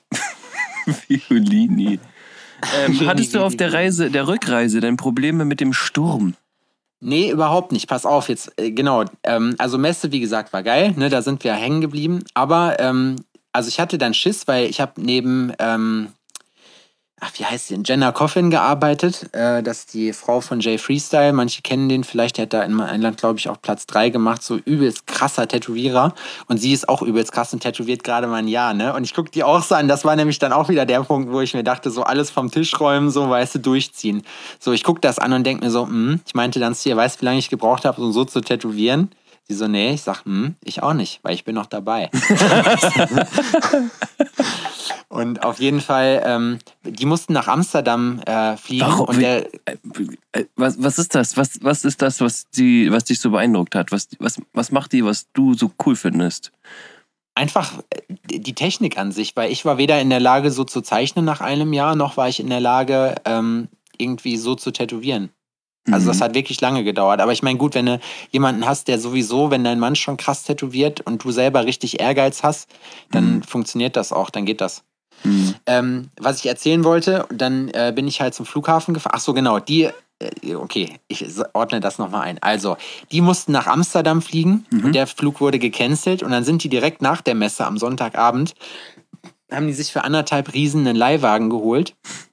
Violini. Ähm, Veni, hattest du auf Vidi, der Reise, der Rückreise, denn Probleme mit dem Sturm? Nee, überhaupt nicht. Pass auf, jetzt, äh, genau. Ähm, also Messe, wie gesagt, war geil, ne? Da sind wir hängen geblieben. Aber, ähm, also ich hatte dann Schiss, weil ich habe neben, ähm, ach, wie heißt sie, in Jenna Coffin gearbeitet. Äh, das ist die Frau von Jay Freestyle. Manche kennen den vielleicht. Der hat da in Mailand, glaube ich, auch Platz drei gemacht. So übelst krasser Tätowierer. Und sie ist auch übelst krass und tätowiert gerade mal ein Jahr, ne? Und ich gucke die auch so an. Das war nämlich dann auch wieder der Punkt, wo ich mir dachte, so alles vom Tisch räumen, so, weißt du, durchziehen. So, ich gucke das an und denke mir so, hm, ich meinte dann zu ihr, weißt du, wie lange ich gebraucht habe, um so zu tätowieren? Sie so, nee, ich sag, hm, ich auch nicht, weil ich bin noch dabei. Und auf jeden Fall, ähm, die mussten nach Amsterdam äh, fliegen. Warum? Und der, Was, was ist das? Was, was ist das, was, die, was dich so beeindruckt hat? Was, was, was macht die, was du so cool findest? einfach äh, die Technik an sich, weil ich war weder in der Lage, so zu zeichnen nach einem Jahr, noch war ich in der Lage, ähm, irgendwie so zu tätowieren. Also das Mhm. hat wirklich lange gedauert. Aber ich meine, gut, wenn du jemanden hast, der sowieso, wenn dein Mann schon krass tätowiert und du selber richtig Ehrgeiz hast, dann Mhm. funktioniert das auch, dann geht das. Mhm. Ähm, was ich erzählen wollte, dann äh, bin ich halt zum Flughafen gefahren. Ach so, genau, die, äh, okay, ich ordne das nochmal ein. Also, die mussten nach Amsterdam fliegen Mhm. und der Flug wurde gecancelt und dann sind die direkt nach der Messe am Sonntagabend, haben die sich für anderthalb Riesen einen Leihwagen geholt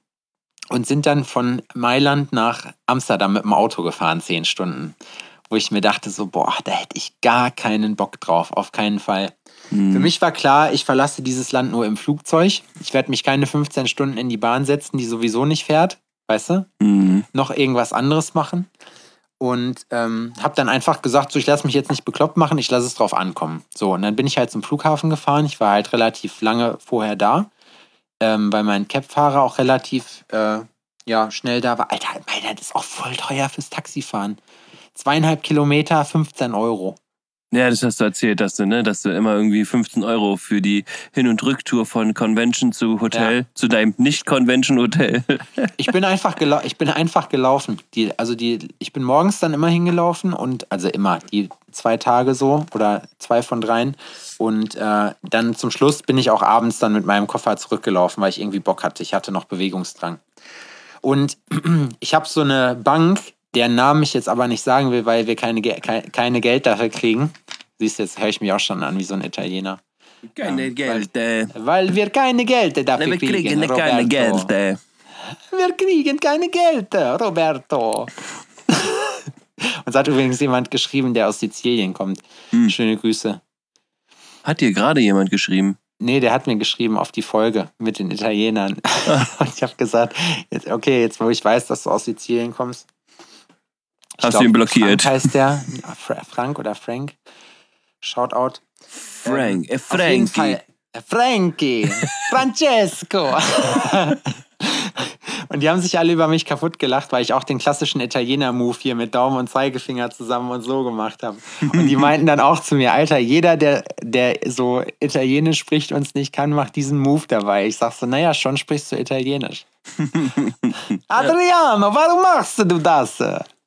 und sind dann von Mailand nach Amsterdam mit dem Auto gefahren, zehn Stunden. Wo ich mir dachte so, boah, da hätte ich gar keinen Bock drauf, auf keinen Fall. Mhm. Für mich war klar, ich verlasse dieses Land nur im Flugzeug. Ich werde mich keine fünfzehn Stunden in die Bahn setzen, die sowieso nicht fährt, weißt du? Mhm. Noch irgendwas anderes machen. Und ähm, habe dann einfach gesagt, so, ich lasse mich jetzt nicht bekloppt machen, ich lasse es drauf ankommen. So, und dann bin ich halt zum Flughafen gefahren. Ich war halt relativ lange vorher da, ähm, weil mein Cab-Fahrer auch relativ äh, ja, schnell da war. Alter, Alter, das ist auch voll teuer fürs Taxifahren. Zweieinhalb Kilometer, fünfzehn Euro. Ja, das hast du erzählt, dass du, ne, dass du immer irgendwie fünfzehn Euro für die Hin- und Rücktour von Convention zu Hotel, Ja. zu deinem Nicht-Convention-Hotel. Ich bin einfach, gelau ich bin einfach gelaufen. Die, also die, ich bin morgens dann immer hingelaufen und, also immer, die zwei Tage so oder zwei von dreien. Und äh, dann zum Schluss bin ich auch abends dann mit meinem Koffer zurückgelaufen, weil ich irgendwie Bock hatte. Ich hatte noch Bewegungsdrang. Und ich habe so eine Bank, deren Namen ich jetzt aber nicht sagen will, weil wir keine, Ge- kei- keine Geld dafür kriegen. Siehst du, jetzt höre ich mich auch schon an wie so ein Italiener. Keine Ähm, Geld, äh. Weil wir keine Geld dafür Wir kriegen, kriegen Roberto. keine Geld, äh. Wir kriegen keine Geld, Roberto. Uns hat übrigens jemand geschrieben, der aus Sizilien kommt. Hm. Schöne Grüße. Hat dir gerade jemand geschrieben? Nee, der hat mir geschrieben auf die Folge mit den Italienern. Und ich habe gesagt, jetzt, okay, jetzt wo ich weiß, dass du aus Sizilien kommst. Ich Hast glaub, du ihn blockiert? Frank heißt der. Fra- Frank oder Frank. Shoutout. Frank, äh, Auf jeden Frankie. Fall. Frankie. Francesco. Und die haben sich alle über mich kaputt gelacht, weil ich auch den klassischen Italiener-Move hier mit Daumen und Zeigefinger zusammen und so gemacht habe. Und die meinten dann auch zu mir, Alter, jeder, der, der so Italienisch spricht und es nicht kann, macht diesen Move dabei. Ich sag so, naja, schon sprichst du Italienisch. Adriano, warum machst du das?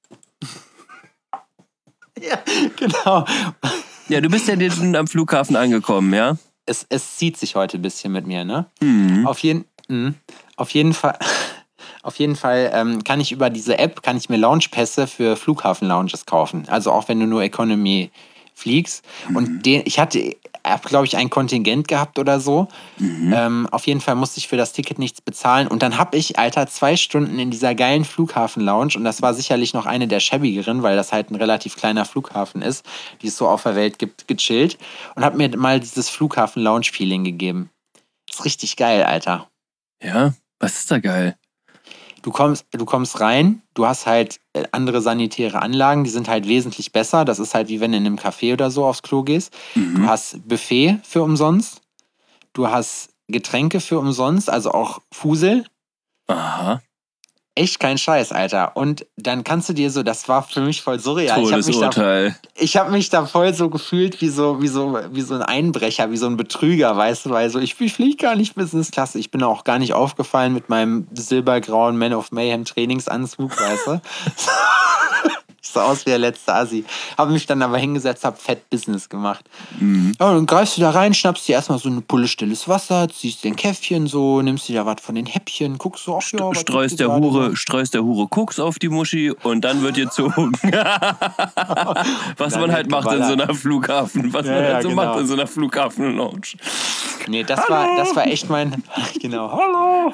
Ja, genau. Ja, du bist ja jetzt am Flughafen angekommen, ja? Es, es zieht sich heute ein bisschen mit mir, ne? Mhm. Auf jeden, mh, auf jeden Fall, auf jeden Fall ähm, kann ich über diese App, kann ich mir Loungepässe für Flughafen-Lounges kaufen. Also auch wenn du nur Economy fliegst. Mhm. Und den, ich hatte, habe, glaube ich, ein Kontingent gehabt oder so. Mhm. Ähm, auf jeden Fall musste ich für das Ticket nichts bezahlen. Und dann habe ich, Alter, zwei Stunden in dieser geilen Flughafen-Lounge, und das war sicherlich noch eine der schäbigeren, weil das halt ein relativ kleiner Flughafen ist, die es so auf der Welt gibt, gechillt. Und habe mir mal dieses Flughafen-Lounge-Feeling gegeben. Ist richtig geil, Alter. Ja, was ist da geil? Du kommst, du kommst rein, du hast halt äh, andere sanitäre Anlagen, die sind halt wesentlich besser. Das ist halt wie wenn du in einem Café oder so aufs Klo gehst. Mhm. Du hast Buffet für umsonst. Du hast Getränke für umsonst, also auch Fusel. Aha. Echt kein Scheiß, Alter. Und dann kannst du dir so, das war für mich voll surreal. Ich habe mich, da, Todesurteil. ich hab mich da voll so gefühlt wie so, wie, so, wie so ein Einbrecher, wie so ein Betrüger, weißt du, weil so, ich, ich fliege gar nicht Business Class. Ich bin auch gar nicht aufgefallen mit meinem silbergrauen Man of Mayhem Trainingsanzug, weißt du. Ich Ich sah aus wie der letzte Assi. Habe mich dann aber hingesetzt, habe fett Business gemacht. Mhm. Ja, dann greifst du da rein, schnappst dir erstmal so eine Pulle stilles Wasser, ziehst den Käffchen so, nimmst dir da was von den Häppchen, guckst so, ach ja, was gibt Streust es der gerade Hure, noch? streust der Hure Koks auf die Muschi und dann wird gezogen. Was dann man wird halt macht in so einer Flughafen, was Ja, man ja, halt so genau. macht in so einer Flughafen-Lounge. Nee, das war, das war echt mein. Genau. Hallo!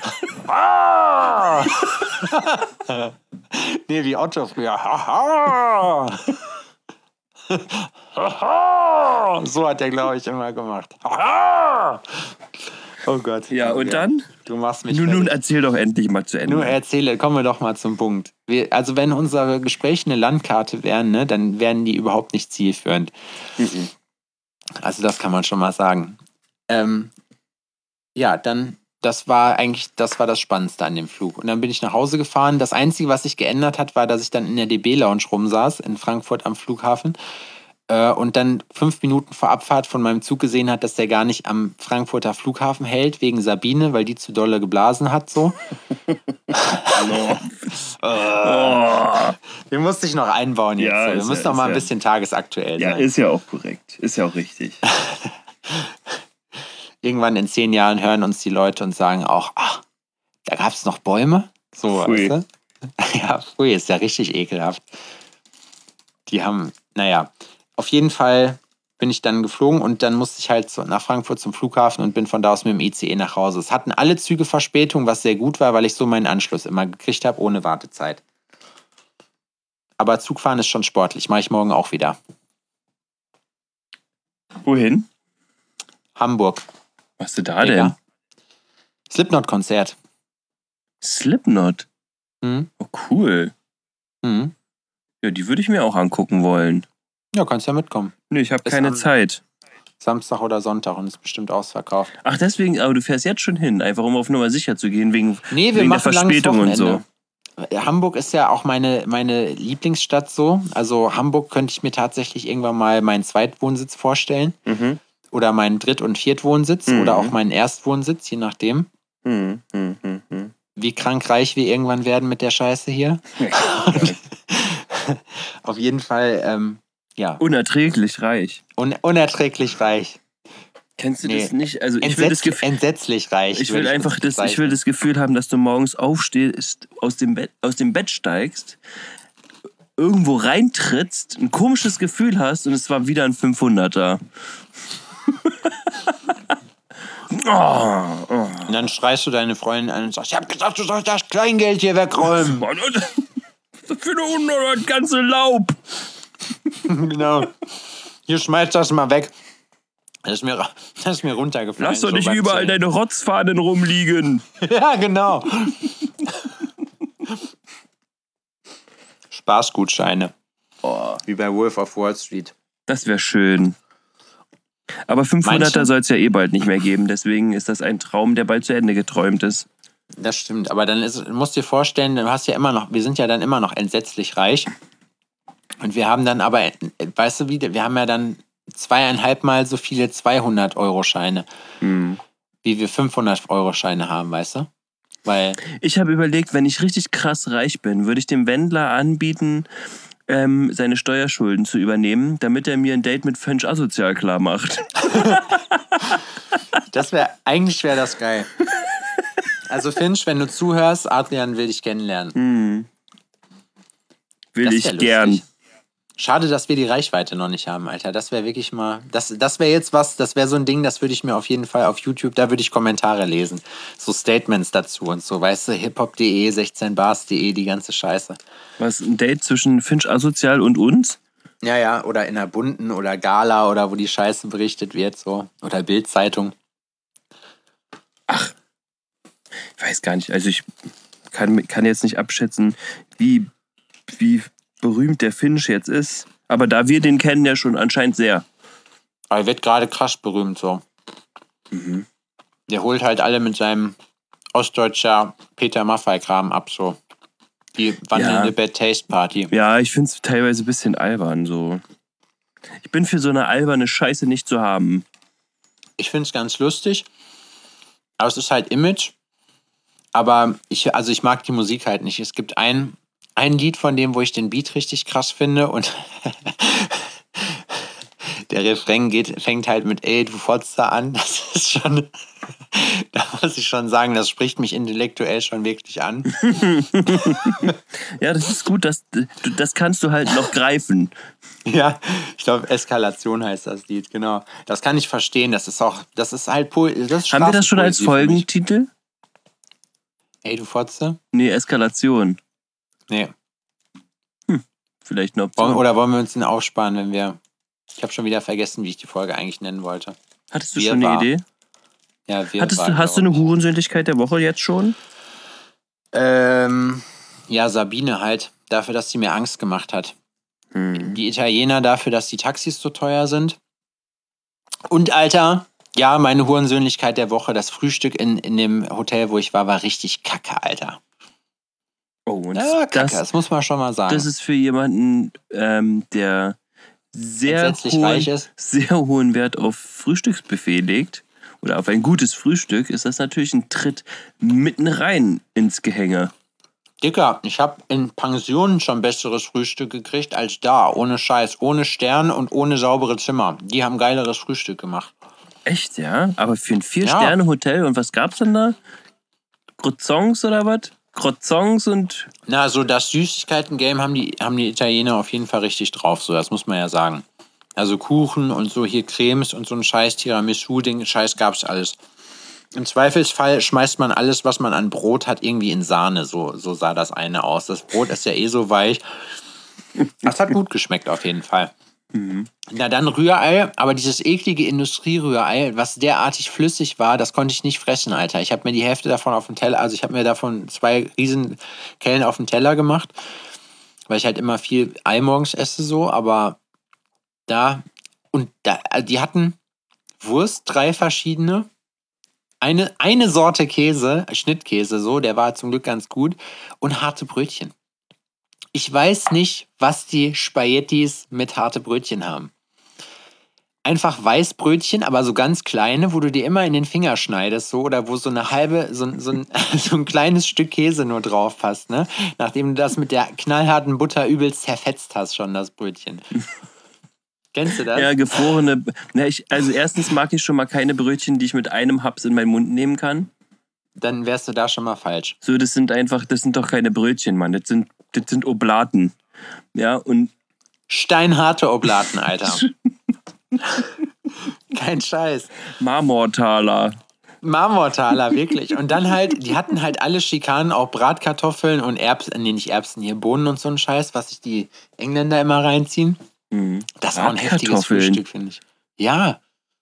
Ah! Nee, wie Otto früher. Haha! Haha! So hat der, glaube ich, immer gemacht. Haha! Oh Gott. Ja, und dann? Du machst mich Nun, nun fertig. erzähl doch endlich mal zu Ende. Nur erzähle, kommen wir doch mal zum Punkt. Wir, also wenn unsere Gespräche eine Landkarte wären, ne, dann wären die überhaupt nicht zielführend. Mhm. Also das kann man schon mal sagen. Ähm, ja, dann, das war eigentlich, das war das Spannendste an dem Flug. Und dann bin ich nach Hause gefahren. Das Einzige, was sich geändert hat, war, dass ich dann in der D B-Lounge rumsaß, in Frankfurt am Flughafen. Äh, und dann fünf Minuten vor Abfahrt von meinem Zug gesehen hat, dass der gar nicht am Frankfurter Flughafen hält, wegen Sabine, weil die zu dolle geblasen hat, so. Oh. Den musste ich noch einbauen jetzt. Ja, so. Wir ist müssen ja- noch mal ist ein ja- bisschen tagesaktuell Ja, sein. ist ja auch korrekt. Ist ja auch richtig. Irgendwann in zehn Jahren hören uns die Leute und sagen auch, ach, da gab es noch Bäume? So, Pfui. weißt du? Ja, pfui, ist ja richtig ekelhaft. Die haben, naja, auf jeden Fall bin ich dann geflogen und dann musste ich halt so nach Frankfurt zum Flughafen und bin von da aus mit dem I C E nach Hause. Es hatten alle Züge Verspätung, was sehr gut war, weil ich so meinen Anschluss immer gekriegt habe, ohne Wartezeit. Aber Zugfahren ist schon sportlich, mache ich morgen auch wieder. Wohin? Hamburg. Was du da Digga. denn? Slipknot-Konzert. Slipknot. Mhm. Oh, cool. Mhm. Ja, die würde ich mir auch angucken wollen. Ja, kannst ja mitkommen. Nee, ich habe Ist keine am- Zeit. Samstag oder Sonntag und ist bestimmt ausverkauft. Ach, deswegen, aber du fährst jetzt schon hin, einfach um auf Nummer sicher zu gehen, wegen, Nee, wir wegen der machen langes Verspätung und so. Wochenende. Hamburg ist ja auch meine, meine Lieblingsstadt so. Also Hamburg könnte ich mir tatsächlich irgendwann mal meinen Zweitwohnsitz vorstellen. Mhm. Oder meinen Dritt- und Viertwohnsitz. Mhm. Oder auch meinen Erstwohnsitz, je nachdem. Mhm. Mhm. Mhm. Mhm. Wie krankreich wir irgendwann werden mit der Scheiße hier. Auf jeden Fall, ähm, ja, Unerträglich reich. un unerträglich reich. Kennst du Nee. das nicht? Also ich will, das Entsetz Gefühl, entsetzlich reich. ich würde will einfach das das, ich will bezeichnen. das Gefühl haben, dass du morgens aufstehst, aus dem Bett, aus dem Bett steigst, irgendwo reintrittst, ein komisches Gefühl hast und es war wieder ein fünfhunderter. oh, oh. Und dann schreist du deine Freundin an und sagst, ich hab gesagt, du sollst das Kleingeld hier wegräumen. Mann, was für eine hundert, das ganze Laub. Genau. Hier, schmeiß das mal weg. Das ist mir, ra- das ist mir runtergefallen. Lass doch so nicht beim überall Zählen. deine Rotzfahnen rumliegen. Ja, genau. Spaßgutscheine. Oh, Wie bei Wolf of Wall Street. das wäre schön. Aber fünfhunderter Manche- soll es ja eh bald nicht mehr geben. Deswegen ist das ein Traum, der bald zu Ende geträumt ist. Das stimmt, aber dann ist, du musst dir vorstellen, du hast ja immer noch, wir sind ja dann immer noch entsetzlich reich. Und wir haben dann aber, äh, weißt du wie, wir haben ja dann zweieinhalb Mal so viele zweihundert-Euro-Scheine, Hm. wie wir fünfhundert-Euro-Scheine haben, weißt du? Weil, Ich habe überlegt, wenn ich richtig krass reich bin, würde ich dem Wendler anbieten, ähm, seine Steuerschulden zu übernehmen, damit er mir ein Date mit Finch asozial klar macht. das wäre, eigentlich wäre das geil. Also Finch, wenn du zuhörst, Adrian will dich kennenlernen. Hm. Will Das ich wär gern. lustig. Schade, dass wir die Reichweite noch nicht haben, Alter. Das wäre wirklich mal, das, das wäre jetzt was, das wäre so ein Ding, das würde ich mir auf jeden Fall auf YouTube, da würde ich Kommentare lesen. So Statements dazu und so, weißt du, hiphop punkt de, sechzehn bars punkt de, die ganze Scheiße. Was, ein Date zwischen Finch asozial und uns? Ja, ja, oder in der Bunten oder Gala oder wo die Scheiße berichtet wird, so. Oder Bild-Zeitung. Ich weiß gar nicht. Also ich kann, kann jetzt nicht abschätzen, wie, wie berühmt der Finch jetzt ist. Aber da wir den kennen, ja schon anscheinend sehr. Aber er wird gerade krass berühmt, so. Mhm. Der holt halt alle mit seinem ostdeutscher Peter Maffay-Kram ab, so. Die wandelnde Ja. Bad Taste Party. Ja, ich finde es teilweise ein bisschen albern so. Ich bin für so eine alberne Scheiße nicht zu haben. Ich finde es ganz lustig. Aber es ist halt Image. Aber ich, also ich mag die Musik halt nicht. Es gibt einen ein Lied von dem, wo ich den Beat richtig krass finde und der Refrain geht, fängt halt mit Ey, du Fotze an. Das ist schon, da muss ich schon sagen, das spricht mich intellektuell schon wirklich an. Ja, das ist gut, das, das kannst du halt noch greifen. Ja, ich glaube, Eskalation heißt das Lied, genau. Das kann ich verstehen, das ist auch, das ist halt, das ist Haben wir das schon als Folgentitel? Ey, du Fotze? Nee, Eskalation. Nee. Hm, vielleicht eine Option. Oder wollen wir uns den aufsparen, wenn wir... Ich habe schon wieder vergessen, wie ich die Folge eigentlich nennen wollte. Hattest du wir schon eine war. Idee? Ja, wir Hattest war, du, hast du eine Hurensöhnlichkeit der Woche jetzt schon? Ähm, ja, Sabine halt. Dafür, dass sie mir Angst gemacht hat. Hm. Die Italiener dafür, dass die Taxis so teuer sind. Und, Alter, ja, meine Hurensöhnlichkeit der Woche, das Frühstück in, in dem Hotel, wo ich war, war richtig kacke, Alter. Oh, und ja, kacke, das, das muss man schon mal sagen. Das ist für jemanden, ähm, der sehr hohen, reich ist. sehr hohen Wert auf Frühstücksbuffet legt oder auf ein gutes Frühstück, ist das natürlich ein Tritt mitten rein ins Gehänge. Dicker, ich habe in Pensionen schon besseres Frühstück gekriegt als da. Ohne Scheiß, ohne Stern und ohne saubere Zimmer. Die haben geileres Frühstück gemacht. Echt, ja? Aber für ein Vier-Sterne-Hotel, ja. Und was gab's denn da? Croissants oder was? Croissants und... Na, so das Süßigkeiten-Game haben die, haben die Italiener auf jeden Fall richtig drauf, so, das muss man ja sagen. Also Kuchen und so hier Cremes und so ein scheiß Tiramisu-Ding, Scheiß gab's alles. Im Zweifelsfall schmeißt man alles, was man an Brot hat, irgendwie in Sahne, so, so sah das eine aus. Das Brot ist ja eh so weich. Das hat gut geschmeckt auf jeden Fall. Mhm. Na dann Rührei, aber dieses eklige Industrierührei, was derartig flüssig war, das konnte ich nicht fressen, Alter. Ich habe mir die Hälfte davon auf den Teller, also ich habe mir davon zwei riesen Kellen auf den Teller gemacht, weil ich halt immer viel Ei morgens esse so, aber da, und da, die hatten Wurst, drei verschiedene, eine, eine Sorte Käse, Schnittkäse so, der war zum Glück ganz gut, und harte Brötchen. Ich weiß nicht, was die Spaghettis mit harte Brötchen haben. Einfach Weißbrötchen, aber so ganz kleine, wo du dir immer in den Finger schneidest, so, oder wo so eine halbe, so, so, ein, so ein kleines Stück Käse nur drauf passt, ne? Nachdem du das mit der knallharten Butter übelst zerfetzt hast, schon das Brötchen. Kennst du das? Ja, gefrorene. Na, ich, also erstens mag ich schon mal keine Brötchen, die ich mit einem Haps in meinen Mund nehmen kann. Dann wärst du da schon mal falsch. So, das sind einfach, das sind doch keine Brötchen, Mann. Das sind, das sind Oblaten. Ja, und. Steinharte Oblaten, Alter. Kein Scheiß. Marmortaler. Marmortaler, wirklich. Und dann halt, die hatten halt alle Schikanen, auch Bratkartoffeln und Erbsen, nee, nicht Erbsen, hier Bohnen und so ein Scheiß, was sich die Engländer immer reinziehen. Mhm. Das war ein heftiges Frühstück, finde ich. Ja.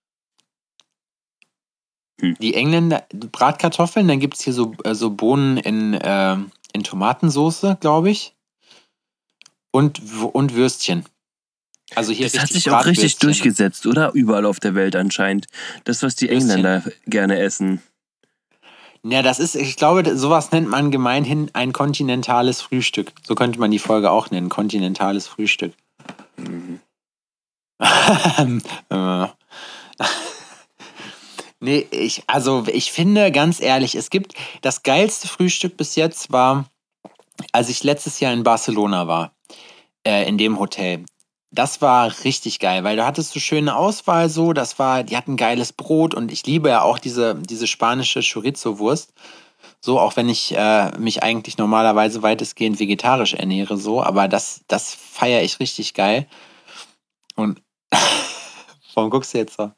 Hm. Die Engländer, Bratkartoffeln, dann gibt es hier so, so Bohnen in, äh, in Tomatensoße, glaube ich. Und, und Würstchen. Also hier das hat sich auch richtig durchgesetzt, oder? Überall auf der Welt anscheinend. Das, was die Engländer Würstchen. gerne essen. Ja, das ist, ich glaube, sowas nennt man gemeinhin ein kontinentales Frühstück. So könnte man die Folge auch nennen, kontinentales Frühstück. Mhm. Nee, ich, also ich finde, ganz ehrlich, es gibt, das geilste Frühstück bis jetzt war, als ich letztes Jahr in Barcelona war, äh, in dem Hotel. Das war richtig geil, weil du hattest so schöne Auswahl so, das war, die hatten geiles Brot und ich liebe ja auch diese, diese spanische Chorizo-Wurst. So, auch wenn ich äh, mich eigentlich normalerweise weitestgehend vegetarisch ernähre, so, aber das, das feiere ich richtig geil. Und warum guckst du jetzt so?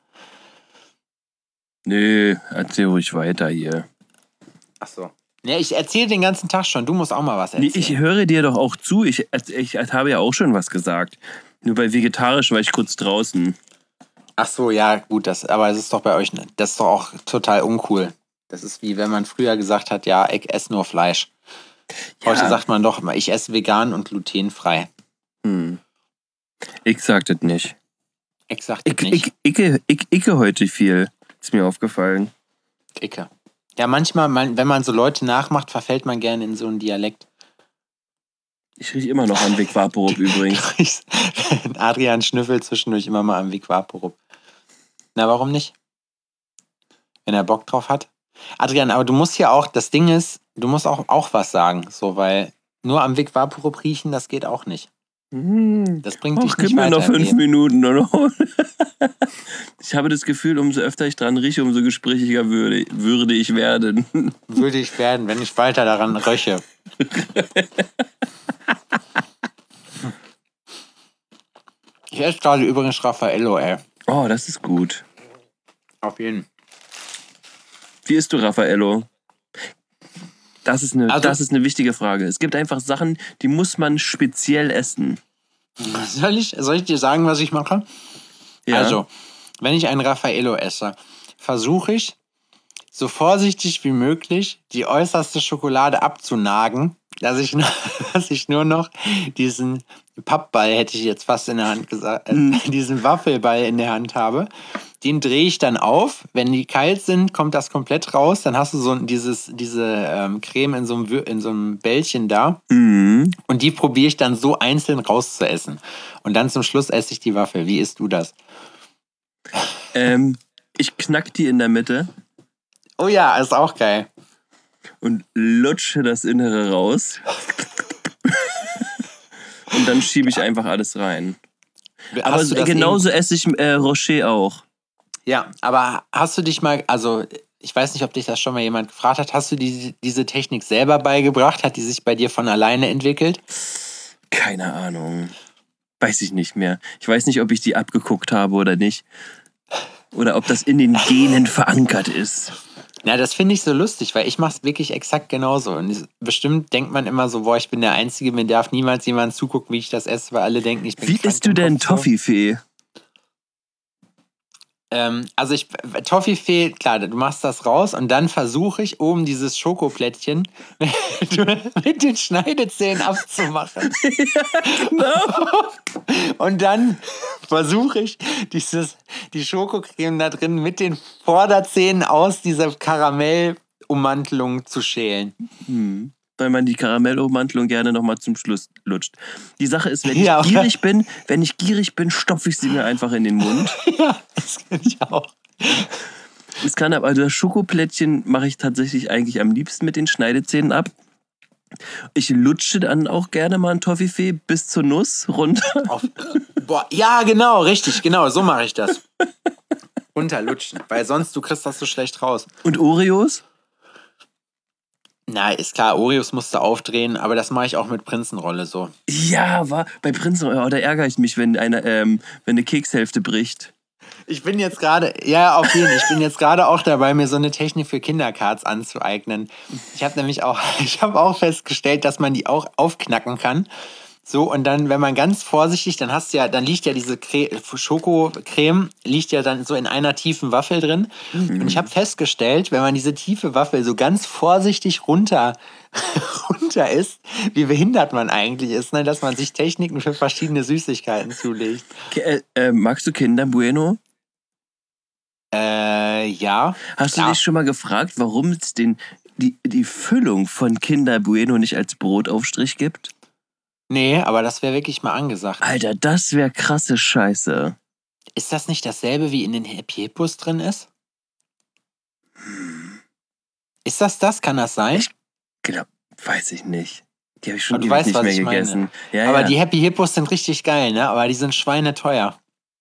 Nö, erzähl ruhig weiter hier. Ach so. Ja, ich erzähle den ganzen Tag schon. Du musst auch mal was erzählen. Nee, ich höre dir doch auch zu. Ich, ich, ich habe ja auch schon was gesagt. Nur bei vegetarisch war ich kurz draußen. Ach so, ja, gut. Das, aber das ist doch bei euch, das ist doch auch total uncool. Das ist wie wenn man früher gesagt hat, ja, ich esse nur Fleisch. Ja. Heute sagt man doch, ich esse vegan und glutenfrei. Hm. Ich sag das nicht. Ich sag das ich, nicht. Ich, ich, ich, ich heute viel. Ist mir aufgefallen. Icke. Ja, manchmal, wenn man so Leute nachmacht, verfällt man gerne in so einen Dialekt. Ich rieche immer noch an Vic Vaporub übrigens. Adrian schnüffelt zwischendurch immer mal am Vic Vaporub. Na, warum nicht? Wenn er Bock drauf hat. Adrian, aber du musst ja auch, das Ding ist, du musst auch, auch was sagen, so, weil nur am Vic Vaporub riechen, das geht auch nicht. Das bringt Och, dich gib nicht mir weiter. noch fünf Minuten. Oder? Ich habe das Gefühl, umso öfter ich dran rieche, umso gesprächiger würde, würde ich werden. Würde ich werden, wenn ich weiter daran röche. Ich esse gerade übrigens Raffaello, ey. Oh, das ist gut. Auf jeden Fall. Wie isst du Raffaello? Das ist, eine, Also- das ist eine wichtige Frage. Es gibt einfach Sachen, die muss man speziell essen. Soll ich, soll ich dir sagen, was ich mache? Ja. Also, wenn ich ein Raffaello esse, versuche ich, so vorsichtig wie möglich die äußerste Schokolade abzunagen, dass ich, nur- dass ich nur noch diesen Pappball, hätte ich jetzt fast in der Hand gesagt, äh, diesen Waffelball in der Hand habe. Den drehe ich dann auf. Wenn die kalt sind, kommt das komplett raus. Dann hast du so ein- dieses, diese ähm, Creme in so, einem, Wür- in so einem Bällchen da. Mhm. Und die probiere ich dann so einzeln rauszuessen. Und dann zum Schluss esse ich die Waffel. Wie isst du das? Ähm, ich knack die in der Mitte Oh ja, ist auch geil. und lutsche das Innere raus. Und dann schiebe ich einfach alles rein. Aber Hast du das genauso esse ich äh, Rocher auch. Ja, aber hast du dich mal, also ich weiß nicht, ob dich das schon mal jemand gefragt hat, hast du die, diese Technik selber beigebracht? Hat die sich bei dir von alleine entwickelt? Keine Ahnung. Weiß ich nicht mehr. Ich weiß nicht, ob ich die abgeguckt habe oder nicht. Oder ob das in den Genen verankert ist. Na, das finde ich so lustig, weil ich mache es wirklich exakt genauso. Und es- bestimmt denkt man immer so, boah, ich bin der Einzige, mir darf niemals jemand zugucken, wie ich das esse, weil alle denken, ich bin Wie krank isst du im denn Kopf so. Toffifee? Ähm, also ich, Toffifee, klar, du machst das raus und dann versuche ich oben dieses Schokoplättchen mit den Schneidezähnen abzumachen. Genau. Und dann versuche ich, dieses, die Schokocreme da drin mit den Vorderzähnen aus dieser Karamellummantelung zu schälen. Hm. Weil man die Karamellummantelung gerne nochmal zum Schluss lutscht. Die Sache ist, wenn ich Ja, aber- gierig bin, wenn ich gierig bin, stopfe ich sie mir einfach in den Mund. Ja, das kann ich auch. Es kann aber, also das Schokoplättchen mache ich tatsächlich eigentlich am liebsten mit den Schneidezähnen ab. Ich lutsche dann auch gerne mal ein Toffifee bis zur Nuss runter. Auf, boah, ja, genau, richtig, genau, so mache ich das. Runterlutschen, weil sonst du kriegst das so schlecht raus. Und Oreos? Na, ist klar, Oreos musst du aufdrehen, aber das mache ich auch mit Prinzenrolle so. Ja, war bei Prinzen, oh, da ärgere ich mich, wenn eine, ähm, wenn eine Kekshälfte bricht. Ich bin jetzt gerade, ja, auf jeden Fall, ich bin jetzt gerade auch dabei, mir so eine Technik für Kindercards anzueignen. Ich habe nämlich auch, ich habe auch festgestellt, dass man die auch aufknacken kann. So, und dann, wenn man ganz vorsichtig, dann hast du ja, dann liegt ja diese Cre- Schokocreme, liegt ja dann so in einer tiefen Waffel drin. Und ich habe festgestellt, wenn man diese tiefe Waffel so ganz vorsichtig runter, runter isst, wie behindert man eigentlich ist, ne? Dass man sich Techniken für verschiedene Süßigkeiten zulegt. Ke- Äh, äh, magst du Kinder Bueno? Äh, ja. Hast du Ja. dich schon mal gefragt, warum es den, die, die Füllung von Kinder Bueno nicht als Brotaufstrich gibt? Nee, aber das wäre wirklich mal angesagt. Alter, das wäre krasse Scheiße. Ist das nicht dasselbe, wie in den Happy Hippos drin ist? Ist das das? Kann das sein? Ich glaub, weiß ich nicht. Die habe ich schon Aber du ewig weißt, nicht was mehr ich meine. gegessen. Ja, aber ja. die Happy Hippos sind richtig geil, ne? Aber die sind schweineteuer.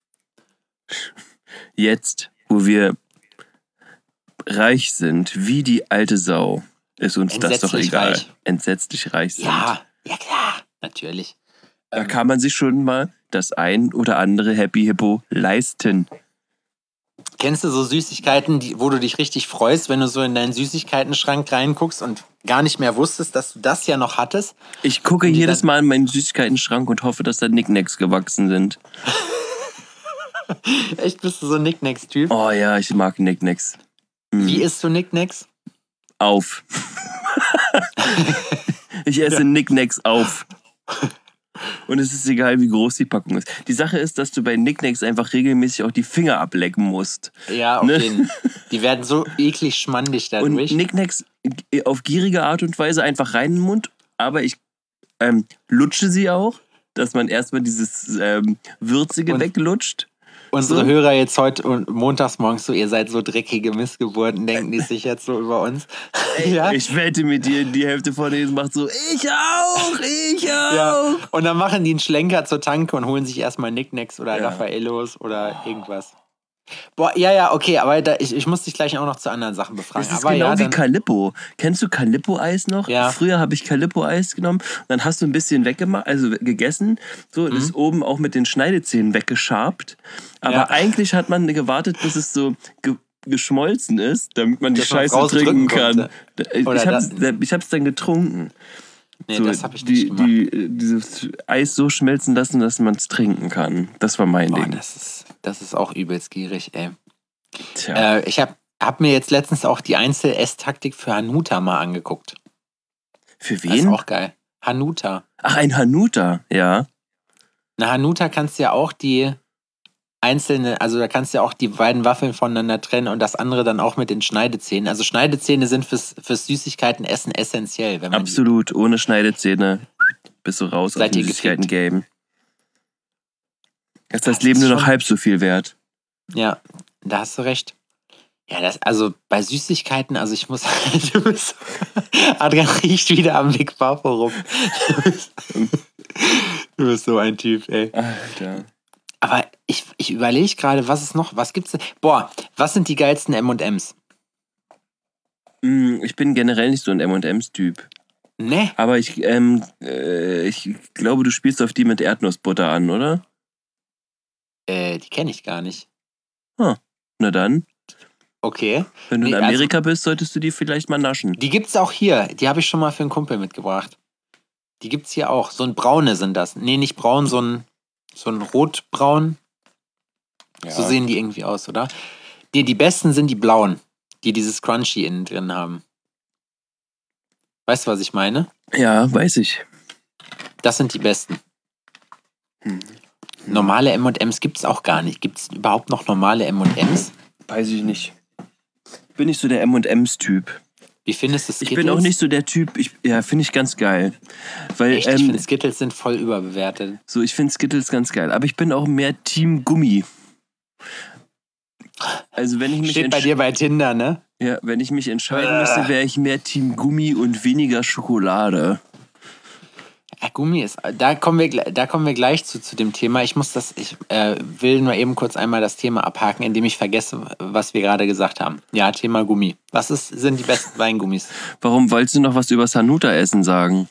Jetzt, wo wir reich sind, wie die alte Sau, ist uns das doch Entsetzlich egal. reich. Entsetzlich reich sind. Ja, ja klar, natürlich. Da kann man sich schon mal das ein oder andere Happy Hippo leisten. Kennst du so Süßigkeiten, die, wo du dich richtig freust, wenn du so in deinen Süßigkeiten-Schrank reinguckst und gar nicht mehr wusstest, dass du das ja noch hattest? Ich gucke Und die jedes dann- Mal in meinen Süßigkeiten-Schrank und hoffe, dass da Nicknacks gewachsen sind. Echt, bist du so ein Nicknacks-Typ? Oh ja, ich mag Nicknacks. Mhm. Wie isst du Nicknacks? Auf. Ich esse Nicknacks auf. Und es ist egal, wie groß die Packung ist. Die Sache ist, dass du bei Nicknacks einfach regelmäßig auch die Finger ablecken musst. Ja, auf Ne? jeden Fall. Die werden so eklig schmandig Und dadurch. Nicknacks auf gierige Art und Weise einfach rein in den Mund. Aber ich ähm, lutsche sie auch, dass man erstmal dieses ähm, Würzige Und- weglutscht. unsere So? Hörer jetzt heute und montags morgens so, ihr seid so dreckige Missgeburten, denken die sich jetzt so über uns. Ja? Ich wette mit dir, die Hälfte von denen macht so, ich auch, ich auch. Ja. Und dann machen die einen Schlenker zur Tanke und holen sich erstmal Knickknacks oder Ja. Raffaellos oder irgendwas. Boah, ja, ja, okay, aber da, ich, ich muss dich gleich auch noch zu anderen Sachen befragen. Das ist aber genau ja, wie dann, Calippo. Kennst du Calippo-Eis noch? Ja. Früher habe ich Calippo-Eis genommen, dann hast du ein bisschen weggemacht, also gegessen, so, das ist oben auch mit den Schneidezähnen weggeschabt. Aber Ja. eigentlich hat man gewartet, bis es so ge geschmolzen ist, damit man die Dass man Scheiße rausdrücken trinken kann. Ich, Oder ich habe es ich hab's dann getrunken. nee, so, das habe ich die, nicht gemacht. die, dieses Eis so schmelzen lassen, dass man es trinken kann. Das war mein Boah, Ding. das ist, das ist auch übelst gierig, ey. Tja. Äh, ich habe hab mir jetzt letztens auch die Einzel-Ess-Taktik für Hanuta mal angeguckt. Für Das ist wen? auch geil. Hanuta. Ach, ein Hanuta, ja. Na, Hanuta kannst du ja auch die einzelne, also da kannst du ja auch die beiden Waffeln voneinander trennen und das andere dann auch mit den Schneidezähnen. Also Schneidezähne sind fürs, fürs Süßigkeiten-Essen essentiell. Wenn man Absolut, ohne Schneidezähne bist du raus Seid aus dem ihr Süßigkeiten-Game. Ist Das das Leben ist nur noch schon- halb so viel wert. Die, ja, da hast du recht. Ja, das, also bei Süßigkeiten, also ich muss, du bist, Adrian riecht wieder am Big Papa rum. Du bist, du bist so ein Typ, ey. Alter. Aber ich, ich überlege gerade, was ist noch, was gibt's denn? Boah, was sind die geilsten M und M's? Mm, Ich bin generell nicht so ein M und M's-Typ. Ne? Aber ich, ähm, äh, ich glaube, du spielst auf die mit Erdnussbutter an, oder? Äh, die kenne ich gar nicht. Na dann, Okay. wenn du Nee, in also- Amerika bist, solltest du die vielleicht mal naschen. Die gibt's auch hier. Die habe ich schon mal für einen Kumpel mitgebracht. Die gibt's hier auch. So ein braune sind das. Nee, nicht braun, so ein, so ein rotbraun. So sehen die irgendwie aus, oder? Die, die besten sind die blauen, die dieses Crunchy innen drin haben. Weißt du, was ich meine? Ja, weiß ich. Das sind die besten. Hm. Normale M und M's gibt's auch gar nicht. Gibt's überhaupt noch normale M und M's? Weiß ich nicht. Bin nicht so der M und M's-Typ. Wie findest du Skittles? Ich bin auch nicht so der Typ, ich, ja, finde ich ganz geil. Weil, Echt? Ich ähm, finde Skittles sind voll überbewertet. so, ich finde Skittles ganz geil. Aber ich bin auch mehr Team Gummi. Also, wenn ich mich, Steht bei entsch- dir bei Tinder, ne? ja, wenn ich mich entscheiden Äh. müsste, wäre ich mehr Team Gummi und weniger Schokolade. Ja, Gummi ist, da kommen wir, gle- da kommen wir gleich zu, zu dem Thema. Ich muss das, ich äh, will nur eben kurz einmal das Thema abhaken, indem ich vergesse, was wir gerade gesagt haben. Ja, Thema Gummi. Was ist, sind die besten Weingummis? Warum wolltest du noch was über Hanuta-Essen sagen?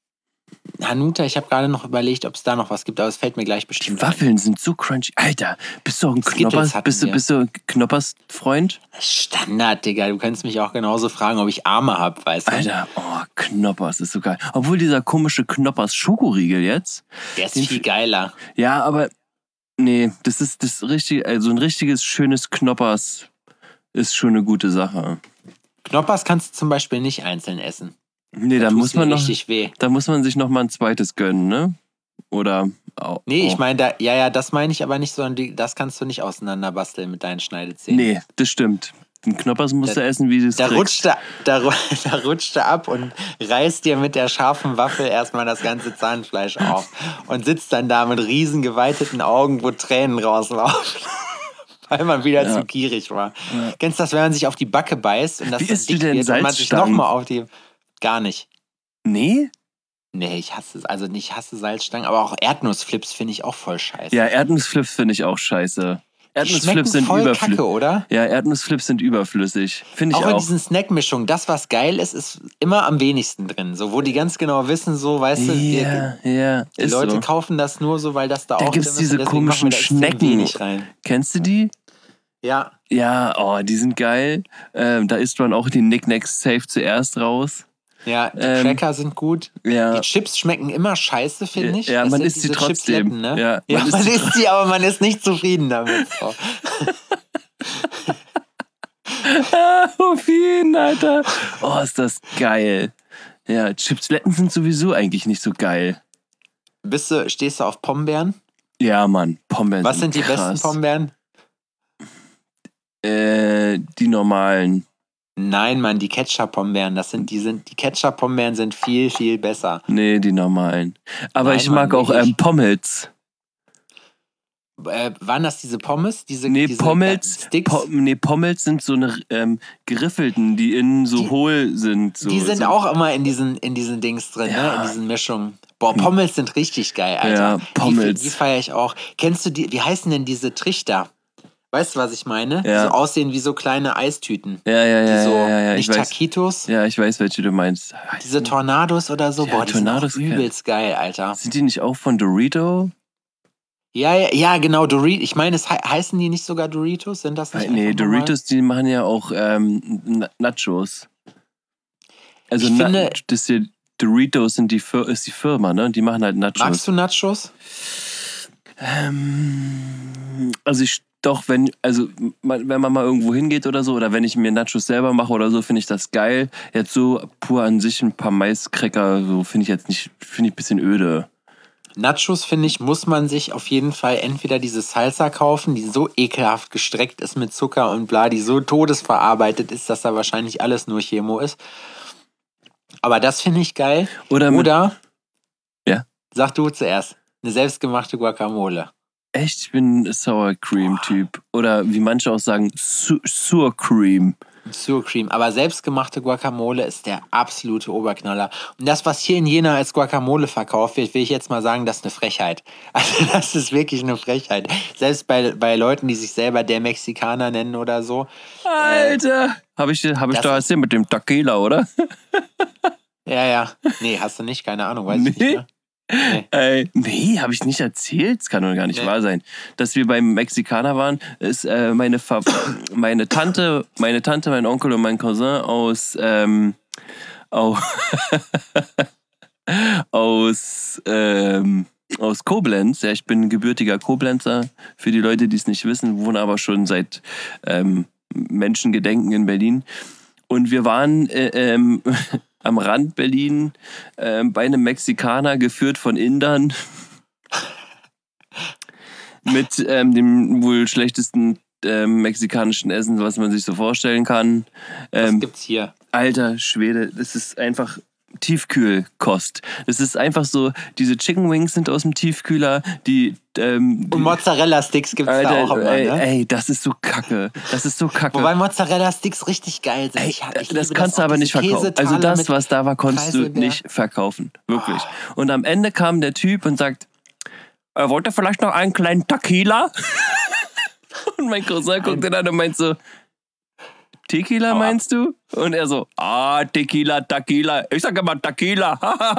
Hanuta, ich habe gerade noch überlegt, ob es da noch was gibt, aber es fällt mir gleich Die bestimmt ein. Waffeln sind so crunchy. Alter, bist du auch ein Skittles Knoppers, hatten bist du, wir. bist du Knoppers Freund? Standard, Digga. Du kannst mich auch genauso fragen, ob ich Arme habe, weißt du? Alter, oh, Knoppers ist so geil. Obwohl dieser komische Knoppers Schokoriegel jetzt. Der ist den viel f- geiler. Ja, aber nee, das ist das richtige, also ein richtiges schönes Knoppers ist schon eine gute Sache. Knoppers kannst du zum Beispiel nicht einzeln essen. Nee, da Tust muss mir man noch, richtig weh. da muss man sich noch mal ein zweites gönnen, ne? Oder au- Nee, ich oh. meine, da, ja, ja, das meine ich aber nicht, sondern die, das kannst du nicht auseinanderbasteln mit deinen Schneidezähnen. Nee, das stimmt. Den Knoppers musst Da- du essen, wie du es Da kriegst. rutscht er, da, ru- da rutscht er ab und reißt dir mit der scharfen Waffel erstmal das ganze Zahnfleisch auf und sitzt dann da mit riesen geweiteten Augen, wo Tränen rauslaufen. Weil man wieder Ja. zu gierig war. Ja. Kennst du das, wenn man sich auf die Backe beißt und das Wie dann isst du dick denn wird und man sich Salzstangen? nochmal auf die... Gar nicht. Nee? Nee, ich hasse es. Also nicht hasse Salzstangen, aber auch Erdnussflips finde ich auch voll scheiße. Ja, Erdnussflips finde ich auch scheiße. Die Erdnussflips schmecken sind voll überflüssig. kacke, oder? Ja, Erdnussflips sind überflüssig. Finde ich Auch in auch. diesen Snackmischungen, das, was geil ist, ist immer am wenigsten drin. So, wo die ganz genau wissen, so, weißt du, wir, Ja, ja, die ist Leute so. kaufen das nur so, weil das da, Da auch gibt's drin ist. diese und deswegen machen komischen wir da extrem Schnecken. wenig rein. Kennst du die? Ja, Ja, oh, die sind geil. Ähm, da isst man auch die Knickknacks safe zuerst raus. ja, die Ähm, Cracker sind gut. Ja, Die Chips schmecken immer scheiße, finde ich. Ja, Das man sind isst sie diese trotzdem. Chipsletten, ne? Ja, Ja, man man, isst sie isst sie, aber man ist nicht zufrieden damit. So. auf jeden, Alter. Oh, ist das geil. Ja, Chipsletten sind sowieso eigentlich nicht so geil. Bist du, stehst du auf Pombeeren? Ja, Mann, Pombeeren Was sind die krass. besten Pombeeren? Äh, die normalen. Nein, Mann, die Ketchup-Pombeeren, das sind, die sind, die Ketchup-Pombeeren sind viel, viel besser. Nee, die normalen. Aber Nein, ich mag Mann, auch wirklich. ähm, Pommes. Äh, waren das diese Pommes? Diese, Nee, diese Pommels, Sticks? Po, nee, Pommels sind so eine ähm, geriffelten, die innen so Die- hohl sind. So, die sind so. auch immer in diesen, in diesen Dings drin, Ja. ne? In diesen Mischungen. Boah, Pommels sind richtig geil, Alter. Ja, Pommels. Die, die feiere ich auch. Kennst du die, wie heißen denn diese Trichter? Weißt du, was ich meine? Ja. Die so aussehen wie so kleine Eistüten. Ja, ja, ja, Die so, ja, ja, ja, ich nicht weiß. Taquitos, Ja, ich weiß, welche du meinst. diese Tornados oder so. Ja, Boah, die Tornados sind auch übelst geil, Alter. Sind die nicht auch von Dorito? Ja, ja, ja, genau, Doritos. Ich meine, es he heißen die nicht sogar Doritos? Sind das nicht Nee, einfach normal? Doritos, die machen ja auch ähm, Na- Nachos. Also Ich Na finde- das hier, Doritos sind die Fir ist die Firma, ne? Die machen halt Nachos. Magst du Nachos? Ähm, also ich doch, wenn, also man, wenn man mal irgendwo hingeht oder so, oder wenn ich mir Nachos selber mache oder so, finde ich das geil. Jetzt so pur an sich ein paar Maiskräcker, so finde ich jetzt nicht, finde ich ein bisschen öde. Nachos, finde ich, muss man sich auf jeden Fall entweder diese Salsa kaufen, die so ekelhaft gestreckt ist mit Zucker und bla, die so todesverarbeitet ist, dass da wahrscheinlich alles nur Chemo ist. Aber das finde ich geil. Oder, mit, Oder, Ja? sag du zuerst, eine selbstgemachte Guacamole. echt, ich bin ein Sour Cream Typ. Oder wie manche auch sagen, Su Sour Cream. Sour Cream. Aber selbstgemachte Guacamole ist der absolute Oberknaller. Und das, was hier in Jena als Guacamole verkauft wird, will ich jetzt mal sagen, das ist eine Frechheit. Also das ist wirklich eine Frechheit. Selbst bei, bei Leuten, die sich selber der Mexikaner nennen oder so. Alter! Habe ich, hab ich das doch ist- erzählt mit dem Tequila, oder? Ja, ja. Nee, hast du nicht? Keine Ahnung, weiß ich Nee. nicht mehr. Nee. Ey, nee, habe ich nicht erzählt. Das kann doch gar nicht Nee. wahr sein. Dass wir beim Mexikaner waren, ist äh, meine, Fa meine Tante, meine Tante, mein Onkel und mein Cousin aus, ähm, au aus, ähm, aus Koblenz. Ja, ich bin gebürtiger Koblenzer. Für die Leute, die es nicht wissen, wohne aber schon seit ähm, Menschengedenken in Berlin. Und wir waren äh, ähm, am Rand Berlin ähm, bei einem Mexikaner, geführt von Indern. Mit ähm, dem wohl schlechtesten ähm, mexikanischen Essen, was man sich so vorstellen kann. Was Ähm, gibt's hier? Alter Schwede, das ist einfach Tiefkühlkost. Das ist einfach so, diese Chicken Wings sind aus dem Tiefkühler, die... Ähm, die Und Mozzarella-Sticks gibt's Alter, da auch immer, ey, ne? ey, das ist so kacke. Das ist so kacke. Wobei Mozzarella-Sticks richtig geil sind. Ey, Ich, ich das liebe kannst du auch, aber diese nicht verkaufen. Also Käsetaler das, mit was da war, konntest du Preiselbeer. nicht verkaufen. Wirklich. Und am Ende kam der Typ und sagt, äh, wollt ihr vielleicht noch einen kleinen Tequila? Und mein Cousin guckt ihn an und meint so, Tequila meinst du? Und er so, ah, Tequila, Tequila. Ich sag immer Tequila.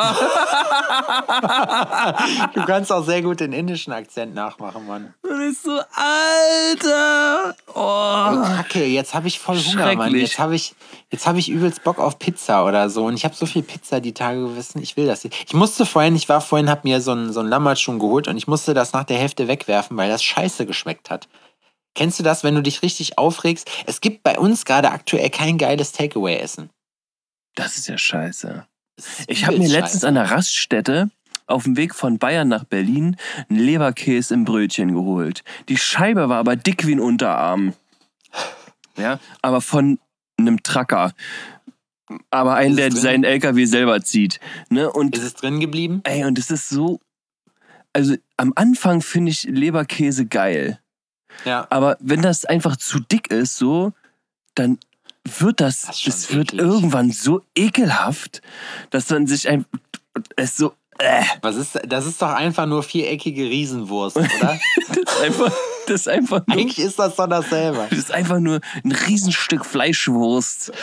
Du kannst auch sehr gut den indischen Akzent nachmachen, Mann. Und ich so, Alter. Oh. Kacke, jetzt habe ich voll Hunger, Mann. Schrecklich. Jetzt habe ich, jetzt hab ich übelst Bock auf Pizza oder so. Und ich habe so viel Pizza die Tage gewissen. Ich will das nicht. Ich musste vorhin, ich war vorhin, habe mir so ein, so ein Lammertschun geholt und ich musste das nach der Hälfte wegwerfen, weil das scheiße geschmeckt hat. Kennst du das, wenn du dich richtig aufregst? Es gibt bei uns gerade aktuell kein geiles Takeaway-Essen. Das ist ja scheiße. Das ist Ich habe mir übelst letztens scheiße. an der Raststätte auf dem Weg von Bayern nach Berlin einen Leberkäse im Brötchen geholt. Die Scheibe war aber dick wie ein Unterarm. Ja, aber von einem Trucker. Aber einen, Ist der es drin? seinen L K W selber zieht. Ne? Und, Ist es drin geblieben? ey, und es ist so... Also am Anfang finde ich Leberkäse geil. Ja. Aber wenn das einfach zu dick ist, so, dann wird das, Das ist schon es wird eklig. irgendwann so ekelhaft, dass man sich ein, es so, äh, Was ist, das ist doch einfach nur viereckige Riesenwurst, oder? das ist einfach, das ist einfach nur, Eigentlich ist das doch dasselbe. das ist einfach nur ein Riesenstück Fleischwurst.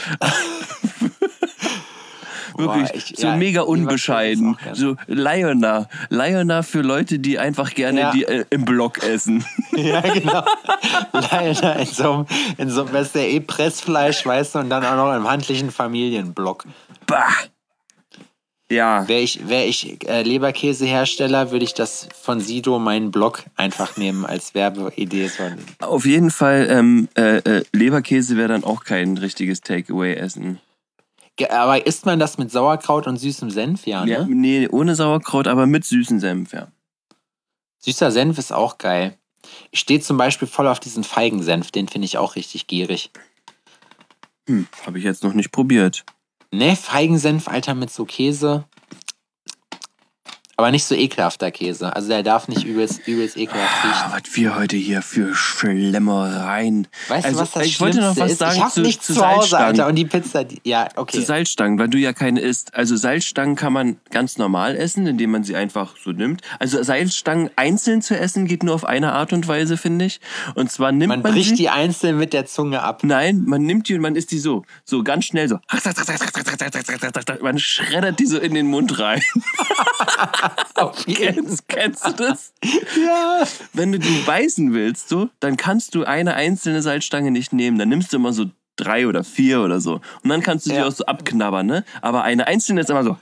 Wirklich, Boah, ich- so ja, mega Leberkäse unbescheiden. ist auch geil. So Lioner. Lioner für Leute, die einfach gerne Ja. die äh, im Block essen. Ja, genau. Leider in so einem, in so einem, das ist ja eh Pressfleisch, weißt du, und dann auch noch im handlichen Familienblock. Bah. Ja. Wäre ich, wär ich äh, Leberkäsehersteller, würde ich das von Sido, meinen Blog, einfach nehmen als Werbeidee. So. Auf jeden Fall, ähm, äh, äh, Leberkäse wäre dann auch kein richtiges Takeaway-Essen. Ge- Aber isst man das mit Sauerkraut und süßem Senf? Ja, ne? Ja, nee, ohne Sauerkraut, aber mit süßen Senf, ja. Süßer Senf ist auch geil. Ich stehe zum Beispiel voll auf diesen Feigensenf, den finde ich auch richtig gierig. Hm, habe ich jetzt noch nicht probiert. Ne, Feigensenf, Alter, mit so Käse. Aber nicht so ekelhafter Käse. Also der darf nicht übelst, übelst ekelhaft riechen. Ah, was wir heute hier für Schlemmereien. Weißt Also, du, was das ich wollte noch Schlimmste was ist? sagen Ich hab zu, nichts zu zu Hause, Salzstangen. Alter. Und die Pizza, die, ja, okay. Zu Salzstangen, weil du ja keine isst. Also Salzstangen kann man ganz normal essen, indem man sie einfach so nimmt. Also Salzstangen einzeln zu essen geht nur auf eine Art und Weise, finde ich. Und zwar nimmt man man, bricht sie... die einzeln mit der Zunge ab. Nein, man nimmt die und man isst die so. So ganz schnell so. Man schreddert die so in den Mund rein. Auf jeden. Kennst, kennst du das? Ja. Wenn du die beißen willst, so, dann kannst du eine einzelne Salzstange nicht nehmen. Dann nimmst du immer so drei oder vier oder so. Und dann kannst du die Ja. auch so abknabbern, ne? Aber eine einzelne ist immer so.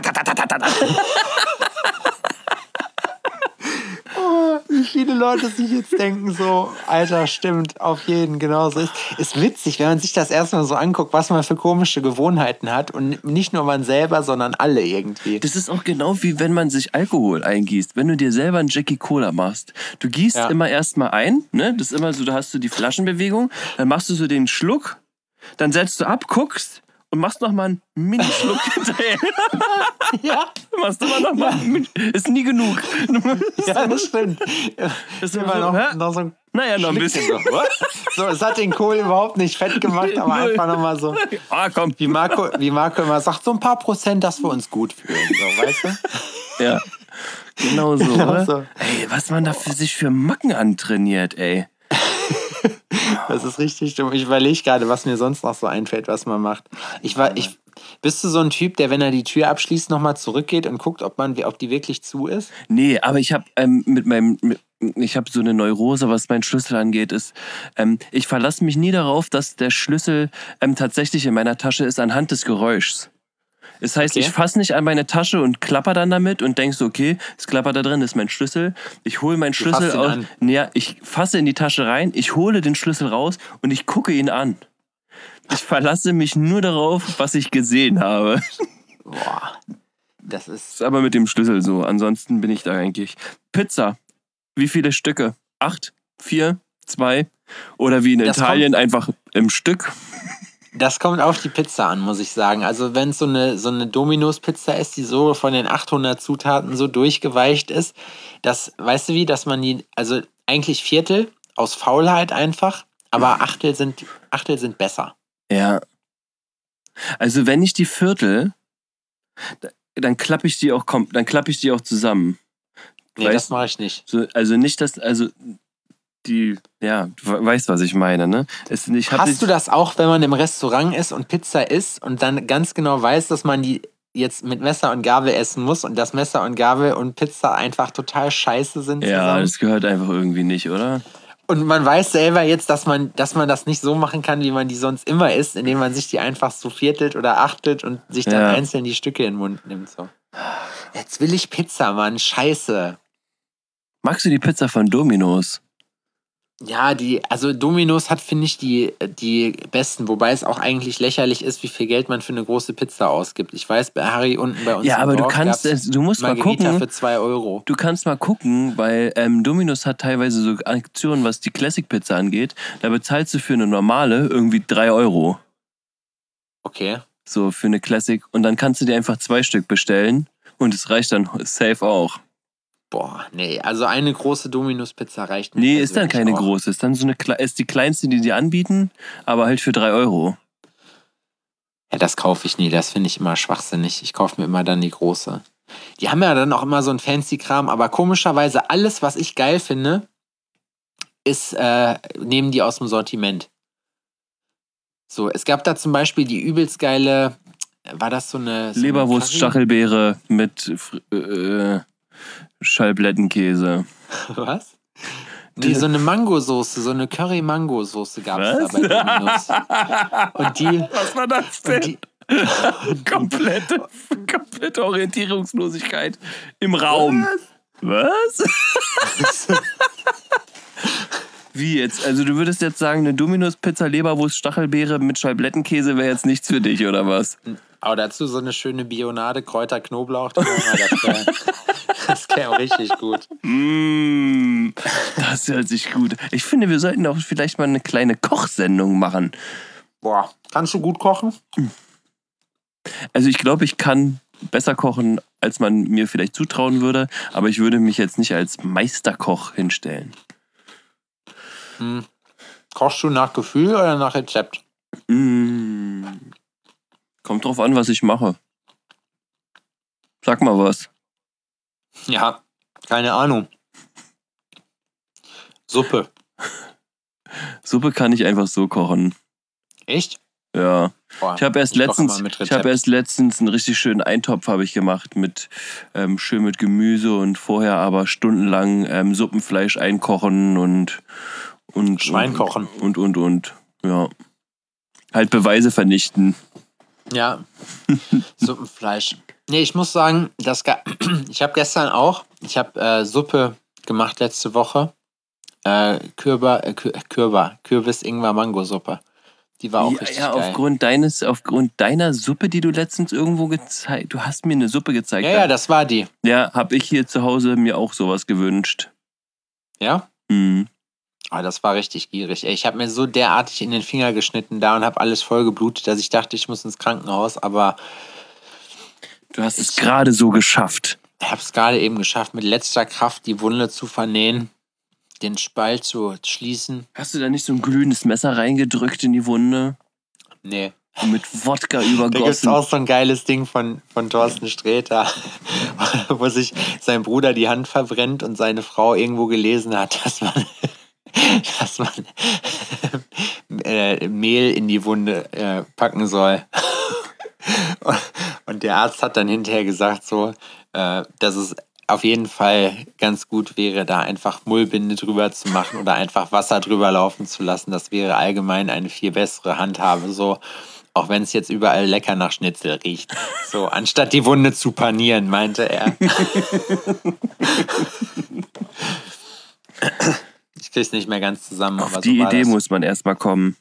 Oh, wie viele Leute sich jetzt denken so, Alter, stimmt, auf jeden, genau so ist. Ist witzig, wenn man sich das erstmal so anguckt, was man für komische Gewohnheiten hat und nicht nur man selber, sondern alle irgendwie. Das ist auch genau wie wenn man sich Alkohol eingießt. Wenn du dir selber einen Jackie Cola machst. Du gießt Ja. immer erstmal ein, ne? Das ist immer so, da hast du die Flaschenbewegung, dann machst du so den Schluck, dann setzt du ab, guckst und machst nochmal einen Minischluck hinterher. Ja, Machst immer nochmal einen Mini- Ist nie genug. ja, das stimmt. ist Immer so, noch, hä? noch so ein Naja, noch ein Schlückchen bisschen. so. So, es hat den Kohl überhaupt nicht fett gemacht, aber Null. einfach nochmal so, Ah, komm. wie Marco, wie Marco immer sagt, so ein paar Prozent, dass wir uns gut fühlen. So, weißt du? Ja. Genau so, Genau oder? so. Ey, was man da für sich für Macken antrainiert, ey. Das ist richtig dumm. Ich überlege gerade, was mir sonst noch so einfällt, was man macht. Ich war, ich, bist du so ein Typ, der, wenn er die Tür abschließt, nochmal zurückgeht und guckt, ob man, ob die wirklich zu ist? Nee, aber ich habe ähm, mit meinem, mit, ich habe so eine Neurose, was meinen Schlüssel angeht, ist, ähm, ich verlasse mich nie darauf, dass der Schlüssel ähm, tatsächlich in meiner Tasche ist anhand des Geräuschs. Das heißt, Okay. ich fasse nicht an meine Tasche und klapper dann damit und denk so, okay, es klappert da drin, das ist mein Schlüssel. Ich hole meinen Schlüssel fasst ihn aus. an. Ja, ich fasse in die Tasche rein, ich hole den Schlüssel raus und ich gucke ihn an. Ich verlasse mich nur darauf, was ich gesehen habe. Boah, das ist... Das ist aber mit dem Schlüssel so. Ansonsten bin ich da eigentlich. Pizza. Wie viele Stücke? Acht? Vier? Zwei? Oder wie in Das Italien einfach im Stück? Das kommt auf die Pizza an, muss ich sagen. Also wenn es so eine, so eine Domino's-Pizza ist, die so von den achthundert Zutaten so durchgeweicht ist, das, weißt du wie, dass man die, also eigentlich Viertel aus Faulheit einfach, aber Achtel sind, Achtel sind besser. Ja. Also wenn ich die Viertel, da- dann klappe ich die auch kom- dann klappe ich die auch zusammen. Nee, Weißt- das mache ich nicht. So, also nicht, dass, also die, ja, du we- weißt, was ich meine, ne? Es, ich hab Hast nicht, du das auch, wenn man im Restaurant ist und Pizza isst und dann ganz genau weiß, dass man die jetzt mit Messer und Gabel essen muss und dass Messer und Gabel und Pizza einfach total scheiße sind Ja, zusammen? das gehört einfach irgendwie nicht, oder? Und man weiß selber jetzt, dass man, dass man das nicht so machen kann, wie man die sonst immer isst, indem man sich die einfach so viertelt oder achtelt und sich dann Ja. einzeln die Stücke in den Mund nimmt. So. Jetzt will ich Pizza, Mann. Scheiße. Magst du die Pizza von Domino's? Ja, die, also Domino's hat, finde ich, die, die besten, wobei es auch eigentlich lächerlich ist, wie viel Geld man für eine große Pizza ausgibt. Ich weiß, bei Harry unten bei uns Ja, im aber du Dorf kannst, gab's es- du musst mal Margarita gucken. für zwei Euro. Du kannst mal gucken, weil ähm, Domino's hat teilweise so Aktionen, was die Classic Pizza angeht. Da bezahlst du für eine normale irgendwie drei Euro. Okay. So für eine Classic. Und dann kannst du dir einfach zwei Stück bestellen. Und es reicht dann safe auch. Boah, nee, also eine große Domino's-Pizza reicht mir Nee, ist dann persönlich keine auch. große. Ist dann so eine Kle- ist die kleinste, die die anbieten, aber halt für drei Euro. Ja, das kaufe ich nie, das finde ich immer schwachsinnig. Ich kaufe mir immer dann die große. Die haben ja dann auch immer so einen fancy Kram, aber komischerweise alles, was ich geil finde, ist, äh, nehmen die aus dem Sortiment. So, es gab da zum Beispiel die übelst geile, war das so eine... So Leberwurst, eine Stachelbeere mit Fr- äh, Scheiblettenkäse. Was? Nee, so eine Mangosoße, so eine Curry-Mango-Soße gab es da bei Domino's. Und die... Was war das Und die komplette, komplette Orientierungslosigkeit im Raum. Was? Wie jetzt? Also du würdest jetzt sagen, eine Domino's-Pizza, Leberwurst, Stachelbeere mit Scheiblettenkäse wäre jetzt nichts für dich, oder was? aber dazu so eine schöne Bionade, Kräuter, Knoblauch. Das wäre das wär richtig gut. Mmh, das hört sich gut. Ich finde, wir sollten auch vielleicht mal eine kleine Kochsendung machen. Boah, kannst du gut kochen? Also ich glaube, ich kann besser kochen als man mir vielleicht zutrauen würde. Aber ich würde mich jetzt nicht als Meisterkoch hinstellen. Hm. Kochst du nach Gefühl oder nach Rezept? Mm. Kommt drauf an, was ich mache. Sag mal was. Ja, keine Ahnung. Suppe. Suppe kann ich einfach so kochen. Echt? Ja. Boah, Ich habe erst ich koche letztens, immer mit ich Rezept. habe erst letztens einen richtig schönen Eintopf habe ich gemacht mit ähm, schön mit Gemüse und vorher aber stundenlang ähm, Suppenfleisch einkochen und und Schwein und, kochen. und und und ja. Halt Beweise vernichten. Ja. Suppenfleisch. Nee, ich muss sagen, das ga- ich habe gestern auch, ich habe äh, Suppe gemacht letzte Woche. Äh, Kürber, äh, Kür- Kürber, Kürbis-Ingwer-Mango-Suppe. Die war auch Ja, richtig ja, geil. aufgrund deines, aufgrund deiner Suppe, die du letztens irgendwo gezeigt, du hast mir eine Suppe gezeigt. Ja, ja, das war die. Ja, habe ich hier zu Hause mir auch sowas gewünscht. Ja? Mhm. Aber das war richtig gierig. Ey, ich habe mir so derartig in den Finger geschnitten da und habe alles voll geblutet, dass ich dachte, ich muss ins Krankenhaus, aber Du hast es Ich- gerade so geschafft. ich habe es gerade eben geschafft, mit letzter Kraft die Wunde zu vernähen, den Spalt zu schließen. Hast du da nicht so ein glühendes Messer reingedrückt in die Wunde Nee. und mit Wodka Da gibt es übergossen? auch so ein geiles Ding von, von Thorsten Sträter, wo sich sein Bruder die Hand verbrennt und seine Frau irgendwo gelesen hat, dass man, dass man äh, Mehl in die Wunde äh, packen soll. Und der Arzt hat dann hinterher gesagt, so, äh, dass es auf jeden Fall ganz gut wäre, da einfach Mullbinde drüber zu machen oder einfach Wasser drüber laufen zu lassen. Das wäre allgemein eine viel bessere Handhabe, so, auch wenn es jetzt überall lecker nach Schnitzel riecht. So, anstatt die Wunde zu panieren, meinte er. Ich krieg's nicht mehr ganz zusammen. Auf aber die so war Idee das. muss man erstmal kommen.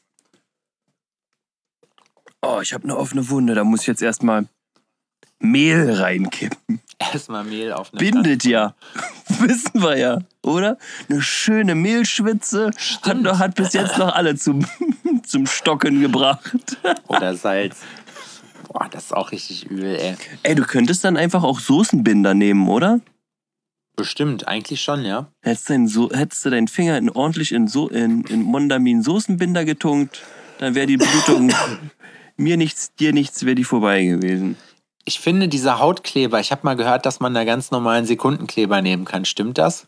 Oh, ich habe eine offene Wunde, da muss ich jetzt erstmal Mehl reinkippen. Erstmal Mehl auf eine Bindet Pfanne. ja. Wissen wir ja, oder? Eine schöne Mehlschwitze hat, noch, hat bis jetzt noch alle zum, zum Stocken gebracht. Oder Salz. Boah, das ist auch richtig übel, ey. Ey, du könntest dann einfach auch Soßenbinder nehmen, oder? Bestimmt, eigentlich schon, ja. Hättest, dein so hättest du deinen Finger in, ordentlich in, so in, in Mondamin Soßenbinder getunkt, dann wäre die Blutung mir nichts, dir nichts, wäre die vorbei gewesen. Ich finde, dieser Hautkleber, ich habe mal gehört, dass man da ganz normalen Sekundenkleber nehmen kann. Stimmt das?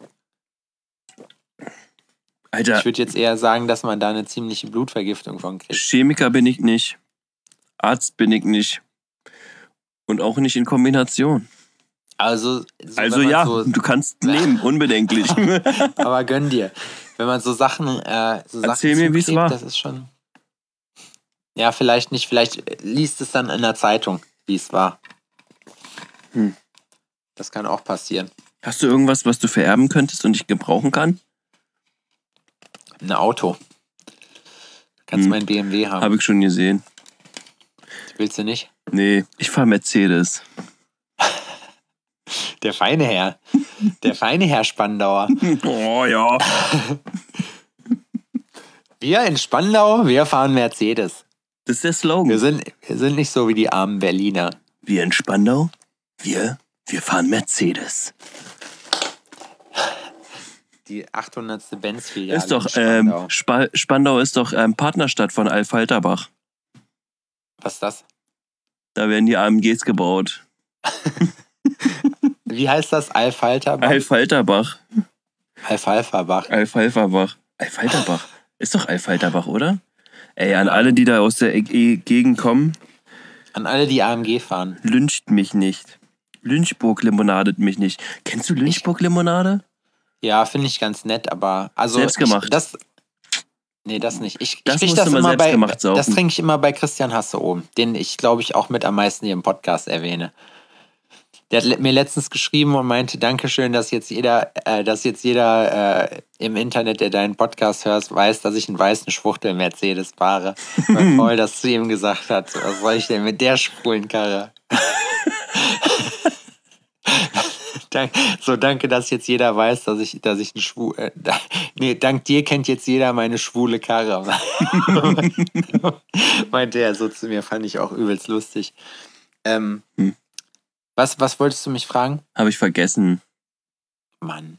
Alter, Ich würde jetzt eher sagen, dass man da eine ziemliche Blutvergiftung von kriegt. Chemiker bin ich nicht. Arzt bin ich nicht. Und auch nicht in Kombination. Also, so, Also wenn man ja, so, du kannst nehmen, unbedenklich. aber gönn dir. Wenn man so Sachen, äh, so Erzähl Sachen mir, wie's zuklebt, war. das ist schon. Ja, vielleicht nicht. Vielleicht liest es dann in der Zeitung, wie es war. Hm. Das kann auch passieren. Hast du irgendwas, was du vererben könntest und ich gebrauchen kann? Ein Auto. Kannst Hm. mein B M W haben. Habe ich schon gesehen. Willst du nicht? Nee, ich fahre Mercedes. Der feine Herr. Der feine Herr Spandauer. Oh ja. Wir in Spandau, wir fahren Mercedes. Das ist der Wir Slogan. sind, wir sind nicht so wie die armen Berliner. Wir in Spandau, wir, wir fahren Mercedes. Die achthundertste Benz-Filiale Ist doch, in Spandau. ähm, Spa Spandau ist doch ähm, Partnerstadt von Alf Halterbach. Was ist das? Da werden die A M Gs gebaut. Wie heißt das? Alf Halterbach? Alf Halterbach. Alf Halterbach. Alf Halterbach. Alf Halterbach. Ist doch Alf Halterbach, oder? Ey, an alle, die da aus der E- E- Gegend kommen, An alle, die A M G fahren. lyncht mich nicht. Lynchburg-Limonadet mich nicht. Kennst du Lynchburg-Limonade? Ja, finde ich ganz nett, aber also Selbstgemacht. Ich, das, nee, das nicht. Ich, Das ich krieg musst das du mal immer bei, selbstgemacht saufen. das trinke ich immer bei Christian Hasse oben, den ich glaube ich auch mit am meisten hier im Podcast erwähne. Der hat le- mir letztens geschrieben und meinte, Dankeschön, dass jetzt jeder, äh, dass jetzt jeder äh, im Internet, der deinen Podcast hört, weiß, dass ich einen weißen Schwuchtel Mercedes fahre. Weil Paul das zu ihm gesagt hat. Was soll ich denn mit der schwulen Karre? Dank, so, danke, dass jetzt jeder weiß, dass ich, dass ich ein schwul. Äh, da, nee, dank dir kennt jetzt jeder meine schwule Karre. Meinte er so zu mir, fand ich auch übelst lustig. Ähm, Hm. Was, was wolltest du mich fragen? Habe ich vergessen. Mann.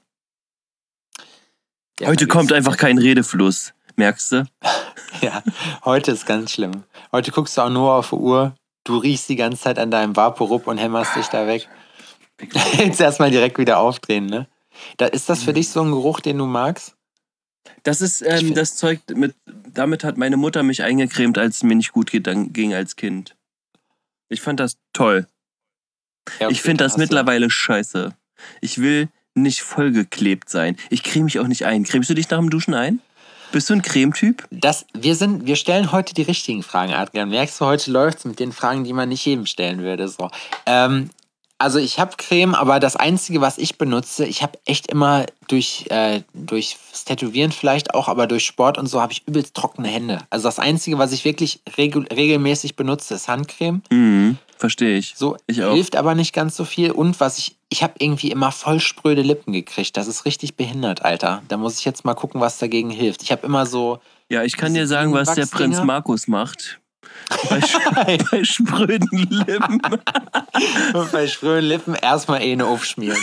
Ja, heute kommt einfach kein Redefluss. Merkst du? Ja, heute ist ganz schlimm. Heute guckst du auch nur auf die Uhr. Du riechst die ganze Zeit an deinem Vaporub und hämmerst dich da weg. Jetzt erstmal direkt wieder aufdrehen, ne? Da, ist das für dich so ein Geruch, den du magst? Das ist ähm, das Zeug, mit, damit hat meine Mutter mich eingecremt, als es mir nicht gut ging als Kind. Ich fand das toll. Ja, okay, ich finde das mittlerweile scheiße. Ich will nicht vollgeklebt sein. Ich creme mich auch nicht ein. Cremst du dich nach dem Duschen ein? Bist du ein Cremetyp? Das, wir, sind, wir stellen heute die richtigen Fragen, Adrian. Merkst du, heute läuft es mit den Fragen, die man nicht jedem stellen würde. So. Ähm, also ich habe Creme, aber das Einzige, was ich benutze, ich habe echt immer durch, äh, durchs Tätowieren vielleicht auch, aber durch Sport und so habe ich übelst trockene Hände. Also das Einzige, was ich wirklich regel, regelmäßig benutze, ist Handcreme. Mhm, verstehe ich. So, ich auch. Hilft aber nicht ganz so viel. Und was ich, ich habe irgendwie immer voll spröde Lippen gekriegt. Das ist richtig behindert, Alter. Da muss ich jetzt mal gucken, was dagegen hilft. Ich habe immer so... Ja, ich kann dir sagen, was der Prinz Markus macht. Bei, bei spröden Lippen. Und bei spröden Lippen erstmal eh eine aufschmieren.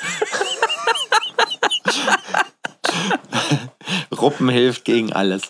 Ruppen hilft gegen alles.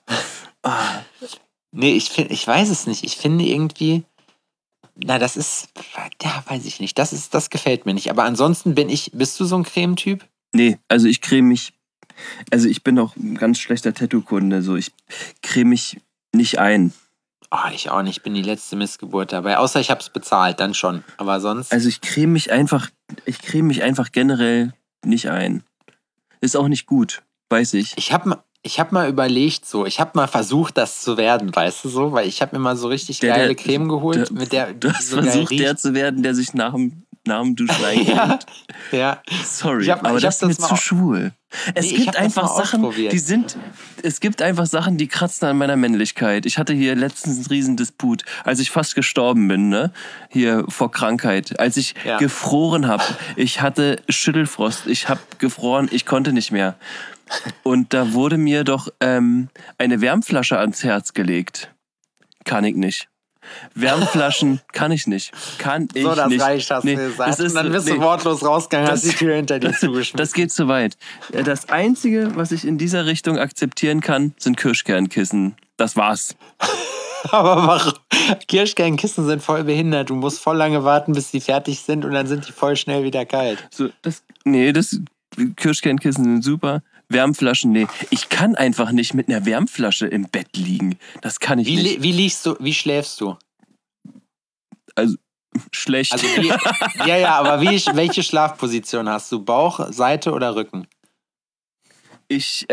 Nee, ich, find, ich weiß es nicht. Ich finde irgendwie, na, das ist, ja, weiß ich nicht. Das ist, das gefällt mir nicht. Aber ansonsten bin ich, bist du so ein Cremetyp? Nee, also ich creme mich, also ich bin auch ein ganz schlechter Tattoo-Kunde. So, ich creme mich nicht ein. Oh, ich auch nicht. Ich bin die letzte Missgeburt dabei. Außer ich habe es bezahlt, dann schon. Aber sonst... Also ich creme mich einfach, ich creme mich einfach generell nicht ein. Ist auch nicht gut, weiß ich. Ich habe ich hab mal überlegt so, ich habe mal versucht, das zu werden, weißt du so? Weil ich habe mir mal so richtig der, geile der, Creme geholt. Der, mit der du hast so versucht, der zu werden, der sich nach dem, nach dem Duschen eincremt. ja, ja. Sorry, ich hab, aber ich das ist mir zu schwul. Es nee, gibt einfach Sachen, die sind, es gibt einfach Sachen, die kratzen an meiner Männlichkeit. Ich hatte hier letztens einen riesen Disput, als ich fast gestorben bin, ne? Hier vor Krankheit, als ich ja. gefroren habe. Ich hatte Schüttelfrost, ich habe gefroren, ich konnte nicht mehr. Und da wurde mir doch ähm, eine Wärmflasche ans Herz gelegt. Kann ich nicht. Wärmflaschen kann ich nicht. Kann ich nicht. So, das nicht. reicht, hast nee, du gesagt. Ist, und dann bist nee, du wortlos rausgegangen, hast die Tür hinter dir zugeschmissen. Das geht zu weit. Das Einzige, was ich in dieser Richtung akzeptieren kann, sind Kirschkernkissen. Das war's. Aber warum? Kirschkernkissen sind voll behindert. Du musst voll lange warten, bis die fertig sind und dann sind die voll schnell wieder kalt. So, das, nee, das, Kirschkernkissen sind super. Wärmflaschen, nee. Ich kann einfach nicht mit einer Wärmflasche im Bett liegen. Das kann ich wie, nicht. Wie liegst du, wie schläfst du? Also, schlecht. Also wie, ja, ja, aber wie, welche Schlafposition hast du? Bauch, Seite oder Rücken? Ich,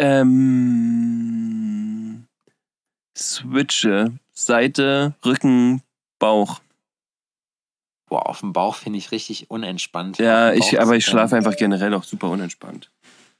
ähm, switche. Seite, Rücken, Bauch. Boah, auf dem Bauch finde ich richtig unentspannt. Ja, ich, aber ich schlafe einfach generell auch super unentspannt.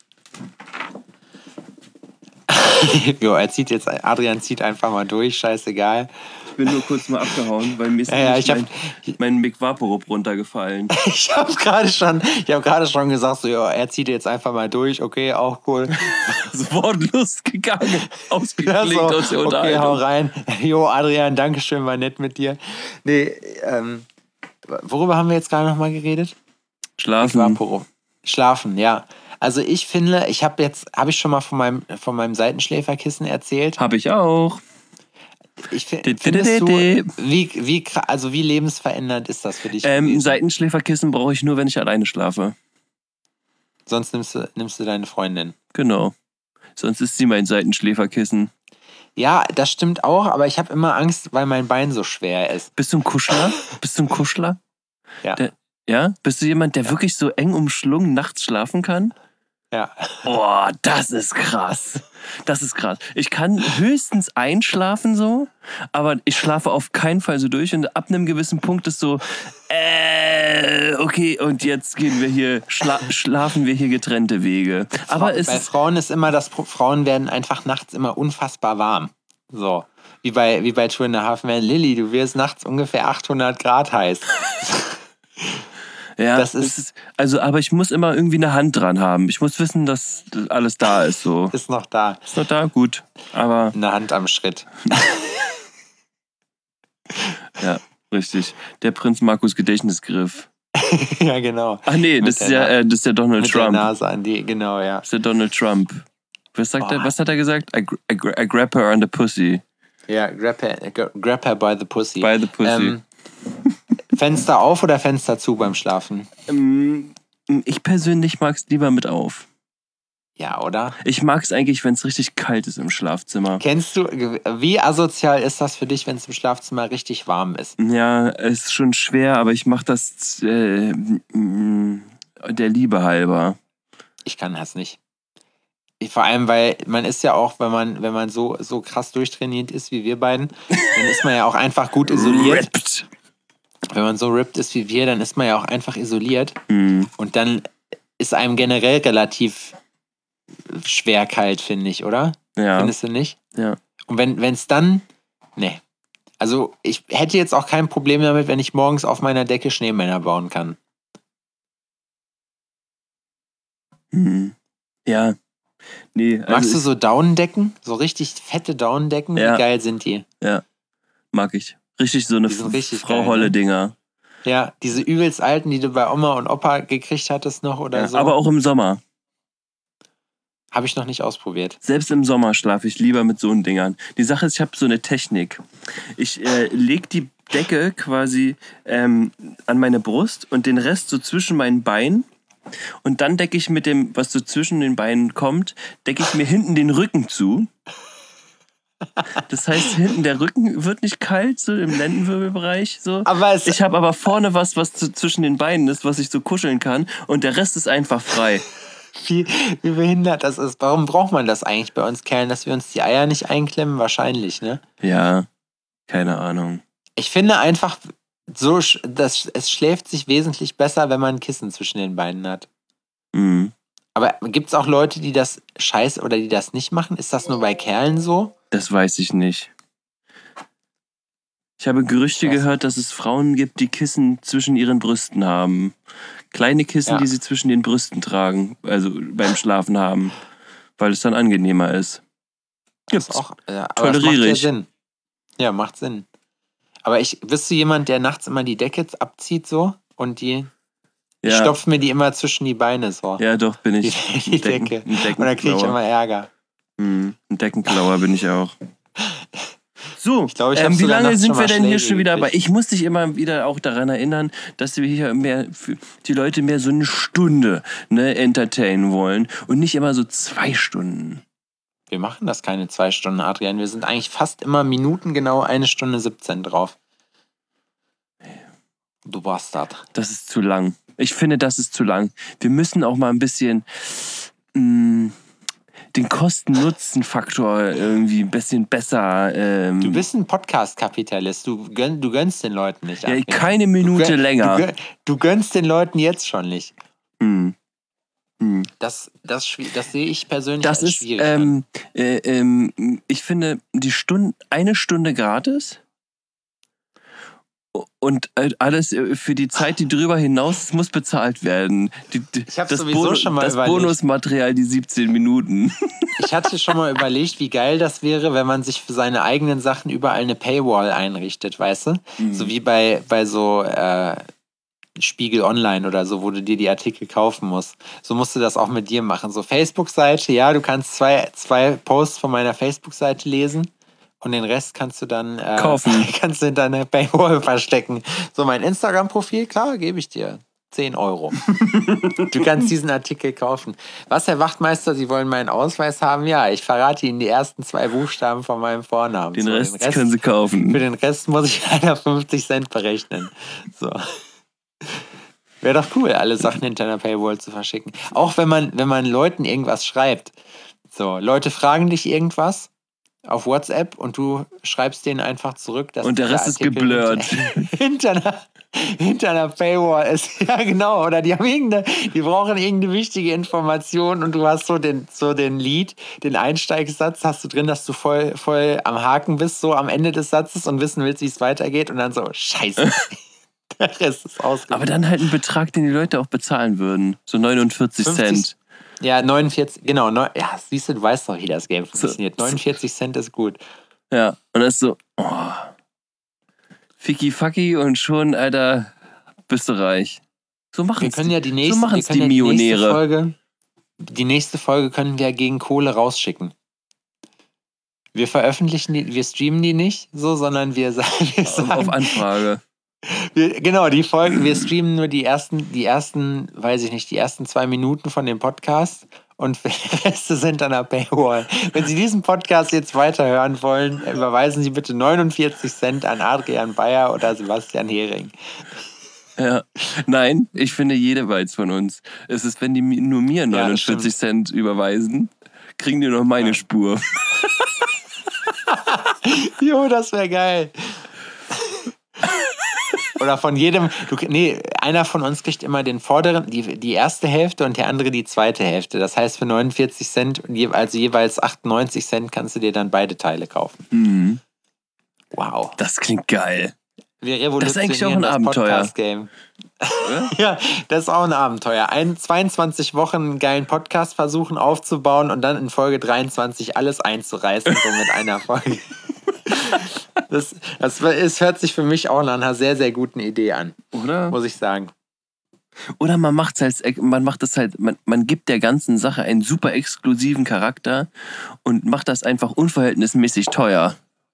Jo, er zieht jetzt, Adrian zieht einfach mal durch, scheißegal. Ich bin nur kurz mal abgehauen, weil mir ist ja, ja, ich mein, hab, mein Mick Vaporub runtergefallen. Ich habe gerade schon, ich habe gerade schon gesagt, so, jo, er zieht jetzt einfach mal durch, okay, auch cool. So wortlos gegangen, ausgeklinkt ja, so, aus der Unterhaltung. Okay, hau rein. Jo, Adrian, danke schön, war nett mit dir. Nee, ähm, worüber haben wir jetzt gerade nochmal geredet? Schlafen. Schlafen, ja. Also ich finde, ich habe jetzt, habe ich schon mal von meinem, von meinem Seitenschläferkissen erzählt? Habe ich auch. Ich find, findest du, wie, wie, also wie lebensverändernd ist das für dich? Ähm, ein Seitenschläferkissen brauche ich nur, wenn ich alleine schlafe. Sonst nimmst du, nimmst du deine Freundin. Genau. Sonst ist sie mein Seitenschläferkissen. Ja, das stimmt auch, aber ich habe immer Angst, weil mein Bein so schwer ist. Bist du ein Kuschler? Bist du ein Kuschler? Ja. Der, ja? Bist du jemand, der ja. wirklich so eng umschlungen nachts schlafen kann? Ja. Boah, das ist krass. Das ist krass. Ich kann höchstens einschlafen so, aber ich schlafe auf keinen Fall so durch und ab einem gewissen Punkt ist so, äh, okay, und jetzt gehen wir hier, schla- schlafen wir hier getrennte Wege. Aber Fra- es bei Frauen ist immer das, Frauen werden einfach nachts immer unfassbar warm. So, wie bei, wie bei Two and a Half Men. Lilly, du wirst nachts ungefähr achthundert Grad heiß. Ja, das ist, ist, also, aber ich muss immer irgendwie eine Hand dran haben. Ich muss wissen, dass alles da ist. So. Ist noch da. Ist noch da, gut. Aber eine Hand am Schritt. Ja, richtig. Der Prinz Markus Gedächtnisgriff. Ja, genau. Ach nee, das Mit ist, ja, der- äh, das ist ja Donald Mit der Trump. Nase an die, genau, ja. Das ist ja Donald Trump. Was, sagt Oh. er, was hat er gesagt? I, gr- I, gr- I grab her on the pussy. Ja, grab her, grab her by the pussy. By the pussy. Ähm, Fenster auf oder Fenster zu beim Schlafen? Ähm, ich persönlich mag es lieber mit auf. Ja, oder? Ich mag es eigentlich, wenn es richtig kalt ist im Schlafzimmer. Kennst du, wie asozial ist das für dich, wenn es im Schlafzimmer richtig warm ist? Ja, es ist schon schwer, aber ich mache das äh, mm, der Liebe halber. Ich kann das nicht. Ich, vor allem, weil man ist ja auch, wenn man, wenn man so, so krass durchtrainiert ist wie wir beiden, dann ist man ja auch einfach gut isoliert. Ripped. Wenn man so ripped ist wie wir, dann ist man ja auch einfach isoliert. Mhm. Und dann ist einem generell relativ schwer kalt, finde ich, oder? Ja. Findest du nicht? Ja. Und wenn es dann, nee. Also ich hätte jetzt auch kein Problem damit, wenn ich morgens auf meiner Decke Schneemänner bauen kann. Mhm. Ja. Nee, also Magst du ich- so Daunendecken? So richtig fette Daunendecken? Ja. Wie geil sind die? mag ich. Richtig so eine Die sind F- richtig Frau geil, Holle ne? Dinger. Ja, diese übelst alten, die du bei Oma und Opa gekriegt hattest noch oder Ja, so. aber auch im Sommer. Habe ich noch nicht ausprobiert. Selbst im Sommer schlafe ich lieber mit so Dingern. Die Sache ist, ich habe so eine Technik. Ich äh, lege die Decke quasi ähm, an meine Brust und den Rest so zwischen meinen Beinen. Und dann decke ich mit dem, was so zwischen den Beinen kommt, decke ich mir hinten den Rücken zu. Das heißt, hinten der Rücken wird nicht kalt, so im Lendenwirbelbereich. So. Aber es, Ich habe aber vorne was, was so zwischen den Beinen ist, was ich so kuscheln kann. Und der Rest ist einfach frei. wie, wie behindert das ist. Warum braucht man das eigentlich bei uns Kerlen, dass wir uns die Eier nicht einklemmen? Wahrscheinlich, ne? Ja, keine Ahnung. Ich finde einfach, so, sch- das, es schläft sich wesentlich besser, wenn man ein Kissen zwischen den Beinen hat. Mhm. Aber gibt es auch Leute, die das scheiß oder die das nicht machen? Ist das nur bei Kerlen so? Das weiß ich nicht. Ich habe Gerüchte Krass. gehört, dass es Frauen gibt, die Kissen zwischen ihren Brüsten haben. Kleine Kissen, Ja. die sie zwischen den Brüsten tragen, also beim Schlafen haben, weil es dann angenehmer ist. Das Gibt's. ist auch, ja, aber das macht Toleriere ja ich. Sinn. Ja, macht Sinn. Aber ich, bist du jemand, der nachts immer die Decke abzieht so und die, ich Ja, stopfe mir die immer zwischen die Beine so. ja, doch, bin Die, ich. die Decken- Decke. Ein Und dann kriege ich Deckenklauer. immer Ärger. Hm, ein Deckenklauer bin ich auch. So, Ich glaube, ich hab's ähm, wie sogar lange nachts sind schon wir mal denn hier Schläge schon wieder gekriegt. bei? Ich muss dich immer wieder auch daran erinnern, dass wir hier mehr für die Leute mehr so eine Stunde ne, entertainen wollen und nicht immer so zwei Stunden. Wir machen das keine zwei Stunden, Adrian. Wir sind eigentlich fast immer minutengenau eine Stunde siebzehn drauf. Du Bastard. Das ist zu lang. Ich finde, das ist zu lang. Wir müssen auch mal ein bisschen mh, den Kosten-Nutzen-Faktor irgendwie ein bisschen besser. Ähm, Du bist ein Podcast-Kapitalist. Du, gönn, du gönnst den Leuten nicht. ja, Adrian. keine Du Minute gönn- länger. Du, gönn, du gönnst den Leuten jetzt schon nicht. Hm. Hm. Das, das, schwi- das sehe ich persönlich Das als ist, schwierig. an. ähm, äh, ähm, ich finde, die Stunde, eine Stunde gratis und äh, alles äh, für die Zeit, die drüber hinaus ist, muss bezahlt werden. Die, die, Ich hab's das sowieso schon mal das überlegt. Bonusmaterial, die siebzehn Minuten. Ich hatte schon mal überlegt, wie geil das wäre, wenn man sich für seine eigenen Sachen überall eine Paywall einrichtet, weißt du? Mhm. So wie bei, bei so äh, Spiegel Online oder so, wo du dir die Artikel kaufen musst. So musst du das auch mit dir machen. So Facebook-Seite, ja, du kannst zwei, zwei Posts von meiner Facebook-Seite lesen und den Rest kannst du dann äh, Kaufen. kannst du in deiner Paywall verstecken. So mein Instagram-Profil, klar, gebe ich dir. zehn Euro. Du kannst diesen Artikel kaufen. Was, Herr Wachtmeister, Sie wollen meinen Ausweis haben? Ja, ich verrate Ihnen die ersten zwei Buchstaben von meinem Vornamen. Den So, Rest, können Sie kaufen. Für den Rest muss ich leider fünfzig Cent berechnen. So. Wäre doch cool, alle Sachen hinter einer Paywall zu verschicken. Auch wenn man, wenn man Leuten irgendwas schreibt. So, Leute fragen dich irgendwas auf WhatsApp und du schreibst denen einfach zurück, dass Und der dieser Rest ist Artikel geblurrt. Hinter, hinter, einer, hinter einer Paywall ist. Ja, genau. Oder die haben irgendeine, die brauchen irgendeine wichtige Information und du hast so den, so den Lied, den Einsteigssatz hast du drin, dass du voll, voll am Haken bist, so am Ende des Satzes und wissen willst, wie es weitergeht und dann so, scheiße. Der Rest ist ausgegangen. Aber dann halt ein Betrag, den die Leute auch bezahlen würden. So neunundvierzig fünfzig Cent. Ja, neunundvierzig, genau. Neun, ja, siehst du, du weißt doch, wie das Game funktioniert. neunundvierzig Cent ist gut. Ja, und das ist so, oh, Ficky Fucky und schon, Alter, bist du reich. So machen Wir können ja die nächste, so wir machen's können die ja die nächste Millionäre. Folge, die nächste Folge können wir gegen Kohle rausschicken. Wir veröffentlichen die, wir streamen die nicht so, sondern wir sagen, wir Auf, sagen auf Anfrage. wir, genau, die Folgen, wir streamen nur die ersten, die ersten, weiß ich nicht, die ersten zwei Minuten von dem Podcast und der Reste sind an der Paywall. Wenn Sie diesen Podcast jetzt weiterhören wollen, überweisen Sie bitte neunundvierzig Cent an Adrian Bayer oder Sebastian Hering. Ja. Nein, ich finde jede Weiz von uns. Es ist, wenn die mi- nur mir Ja, das neunundvierzig Cent überweisen, kriegen die noch meine Ja. Spur. Jo, das wäre geil. Oder von jedem, du, nee, einer von uns kriegt immer den vorderen, die, die erste Hälfte und der andere die zweite Hälfte. Das heißt, für neunundvierzig Cent, und je, also jeweils achtundneunzig Cent, kannst du dir dann beide Teile kaufen. Mhm. Wow. Das klingt geil. Wir Das ist eigentlich auch revolutionieren ein das Abenteuer. Podcast-Game. Ja, das ist auch ein Abenteuer. Ein, zweiundzwanzig Wochen einen geilen Podcast versuchen aufzubauen und dann in Folge dreiundzwanzig alles einzureißen, so mit einer Folge. Das, das ist, hört sich für mich auch nach einer sehr, sehr guten Idee an, Oder? muss ich sagen. Oder man macht's halt, man macht es halt, man, man gibt der ganzen Sache einen super exklusiven Charakter und macht das einfach unverhältnismäßig teuer.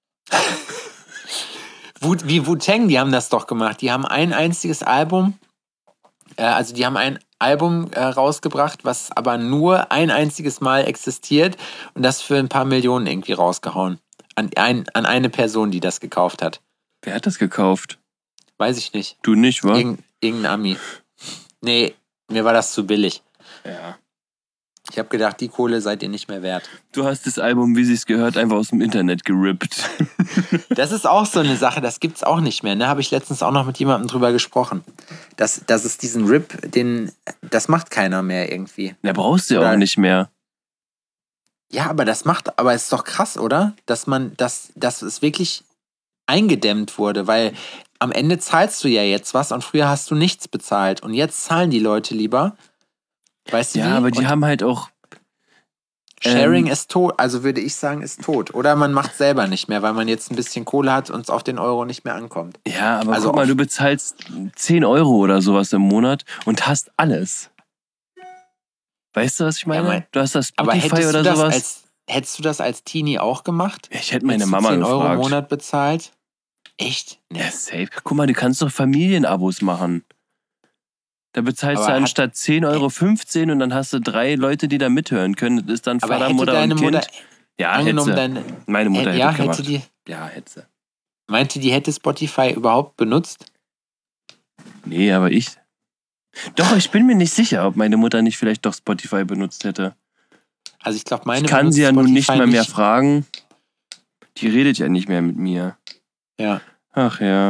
Wu- Wie Wu-Tang, die haben das doch gemacht. Die haben ein einziges Album, äh, also die haben ein Album äh, rausgebracht, was aber nur ein einziges Mal existiert und das für ein paar Millionen irgendwie rausgehauen. An, ein, an eine Person, die das gekauft hat. Wer hat das gekauft? Weiß ich nicht. Du nicht, wa? Irgend, irgendein Ami. Nee, mir war das zu billig. Ja. Ich habe gedacht, die Kohle seid ihr nicht mehr wert. Du hast das Album, wie sich's gehört, einfach aus dem Internet gerippt. Das ist auch so eine Sache, das gibt's auch nicht mehr. Ne? Habe ich letztens auch noch mit jemandem drüber gesprochen. Das, das ist diesen Rip, den, das macht keiner mehr irgendwie. Da brauchst du ja auch Oder- nicht mehr. Ja, aber das macht, aber es ist doch krass, oder? Dass man, dass, dass es wirklich eingedämmt wurde, weil am Ende zahlst du ja jetzt was und früher hast du nichts bezahlt und jetzt zahlen die Leute lieber. Weißt du Ja, wie? aber die Und haben halt auch. Sharing ähm, ist tot, also würde ich sagen, ist tot. Oder man macht selber nicht mehr, weil man jetzt ein bisschen Kohle hat und es auf den Euro nicht mehr ankommt. Ja, aber Also guck mal, auf- du bezahlst zehn Euro oder sowas im Monat und hast alles. Weißt du, was ich meine? Ja, mein- du hast das Aber Spotify hättest oder du das sowas. als hättest du das als Teenie auch gemacht? Ja, ich hätte meine Hättest du Mama zehn Euro im gefragt. Monat bezahlt? Echt? Nee. Ja, safe. Guck mal, du kannst doch Familienabos machen. Da bezahlst Aber du hat- anstatt zehn Euro fünfzehn und dann hast du drei Leute, die da mithören können. Das ist dann Aber Vater, hätte Mutter deine und Kind. Mutter, ja, angenommen, hätte deine, Meine Mutter hätte ja, gemacht. hätte die, Ja, hätte sie. meinte die hätte Spotify überhaupt benutzt? Nee, aber ich. Doch, ich bin mir nicht sicher, ob meine Mutter nicht vielleicht doch Spotify benutzt hätte. Also ich glaube, meine Ich kann benutzt sie ja nun nicht Spotify mal mehr nicht. fragen. Die redet ja nicht mehr mit mir. Ja. Ach ja.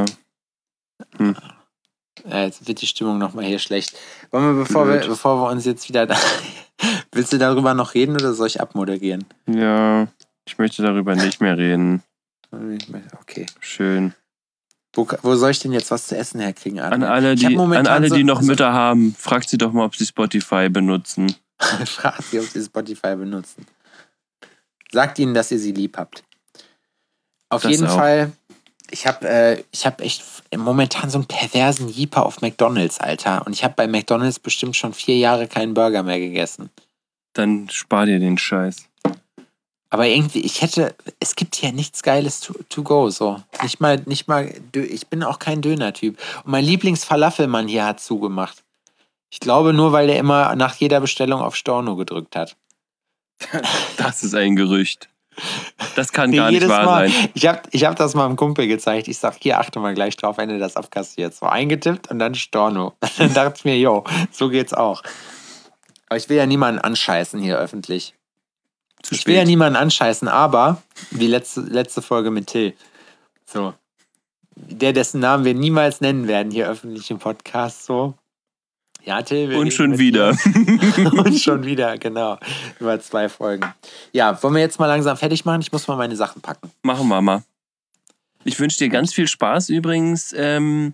Ja, jetzt wird die Stimmung nochmal hier schlecht. Wollen wir, bevor wir, Blöd. bevor wir uns jetzt wieder... Willst du darüber noch reden oder soll ich abmoderieren? Ja, ich möchte darüber nicht mehr reden. Okay. Schön. Wo, wo soll ich denn jetzt was zu essen herkriegen? An Adrian? alle, Ich hab die, an momentan alle, so- die noch so- Mütter haben, fragt sie doch mal, ob sie Spotify benutzen. Fragt sie, ob sie Spotify benutzen. Sagt ihnen, dass ihr sie lieb habt. Auf Das jeden auch. Fall, ich habe äh, ich hab echt momentan so einen perversen Jeeper auf McDonalds, Alter. Und ich habe bei McDonalds bestimmt schon vier Jahre keinen Burger mehr gegessen. Dann spar dir den Scheiß. Aber irgendwie, ich hätte, es gibt hier nichts Geiles to, to go, so. Nicht mal, nicht mal, Dö- ich bin auch kein Döner-Typ. Und mein Lieblings-Falafelmann hier hat zugemacht. Ich glaube nur, weil der immer nach jeder Bestellung auf Storno gedrückt hat. Das ist ein Gerücht. Das kann Nee, gar nicht jedes wahr Mal. sein. Ich habe ich hab das mal einem Kumpel gezeigt. Ich sag, hier, achte mal gleich drauf, wenn du das abkassierst. So eingetippt und dann Storno. Dann dachte ich mir, jo, so geht's auch. Aber ich will ja niemanden anscheißen hier öffentlich. Zu Ich will ja spät. niemanden anscheißen, aber wie letzte, letzte Folge mit Till. So. Der, dessen Namen wir niemals nennen werden hier öffentlich im Podcast. So. Ja, Till. wir Und reden schon mit wieder. dir. Und schon wieder, genau. Über zwei Folgen. Ja, wollen wir jetzt mal langsam fertig machen? Ich muss mal meine Sachen packen. Machen wir mal. Ich wünsche dir ganz viel Spaß übrigens ähm,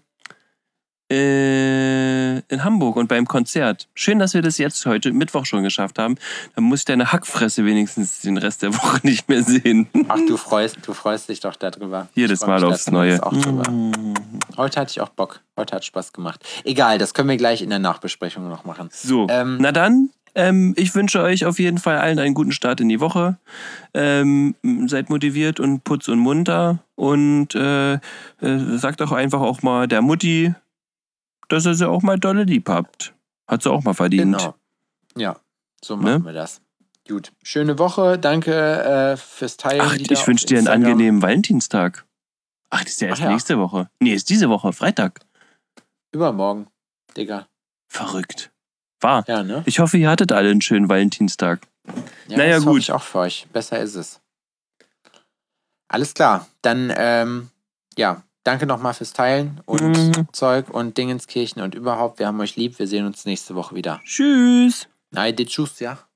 äh, in Hamburg und beim Konzert. Schön, dass wir das jetzt heute Mittwoch schon geschafft haben. Dann muss ich deine Hackfresse wenigstens den Rest der Woche nicht mehr sehen. Ach, du freust, du freust dich doch darüber. Jedes Ich freu Mal mich aufs da Neue. zumindest Auch drüber. Mm. Heute hatte ich auch Bock. Heute hat Spaß gemacht. Egal, das können wir gleich in der Nachbesprechung noch machen. So, Ähm, na dann, ähm, ich wünsche euch auf jeden Fall allen einen guten Start in die Woche. Ähm, seid motiviert und putz und munter und äh, äh, sagt doch einfach auch mal der Mutti, dass ihr sie auch mal dolle lieb habt. Hat sie auch mal verdient. Genau. Ja, so machen Ne? wir das. Gut. Schöne Woche. Danke äh, fürs Teilen. Ach, wieder ich wünsche auf dir einen Instagram. angenehmen Valentinstag. Ach, das ist ja erst Ach ja. nächste Woche. Nee, ist diese Woche, Freitag. Übermorgen, Digga. Verrückt. War. Ja, ne? Ich hoffe, ihr hattet alle einen schönen Valentinstag. Ja, Naja, das gut. hoffe ich auch für euch. Besser ist es. Alles klar. Dann, ähm, ja, danke nochmal fürs Teilen und Mhm. Zeug und Dingenskirchen und überhaupt. Wir haben euch lieb. Wir sehen uns nächste Woche wieder. Tschüss. Nein, tschüss, ja.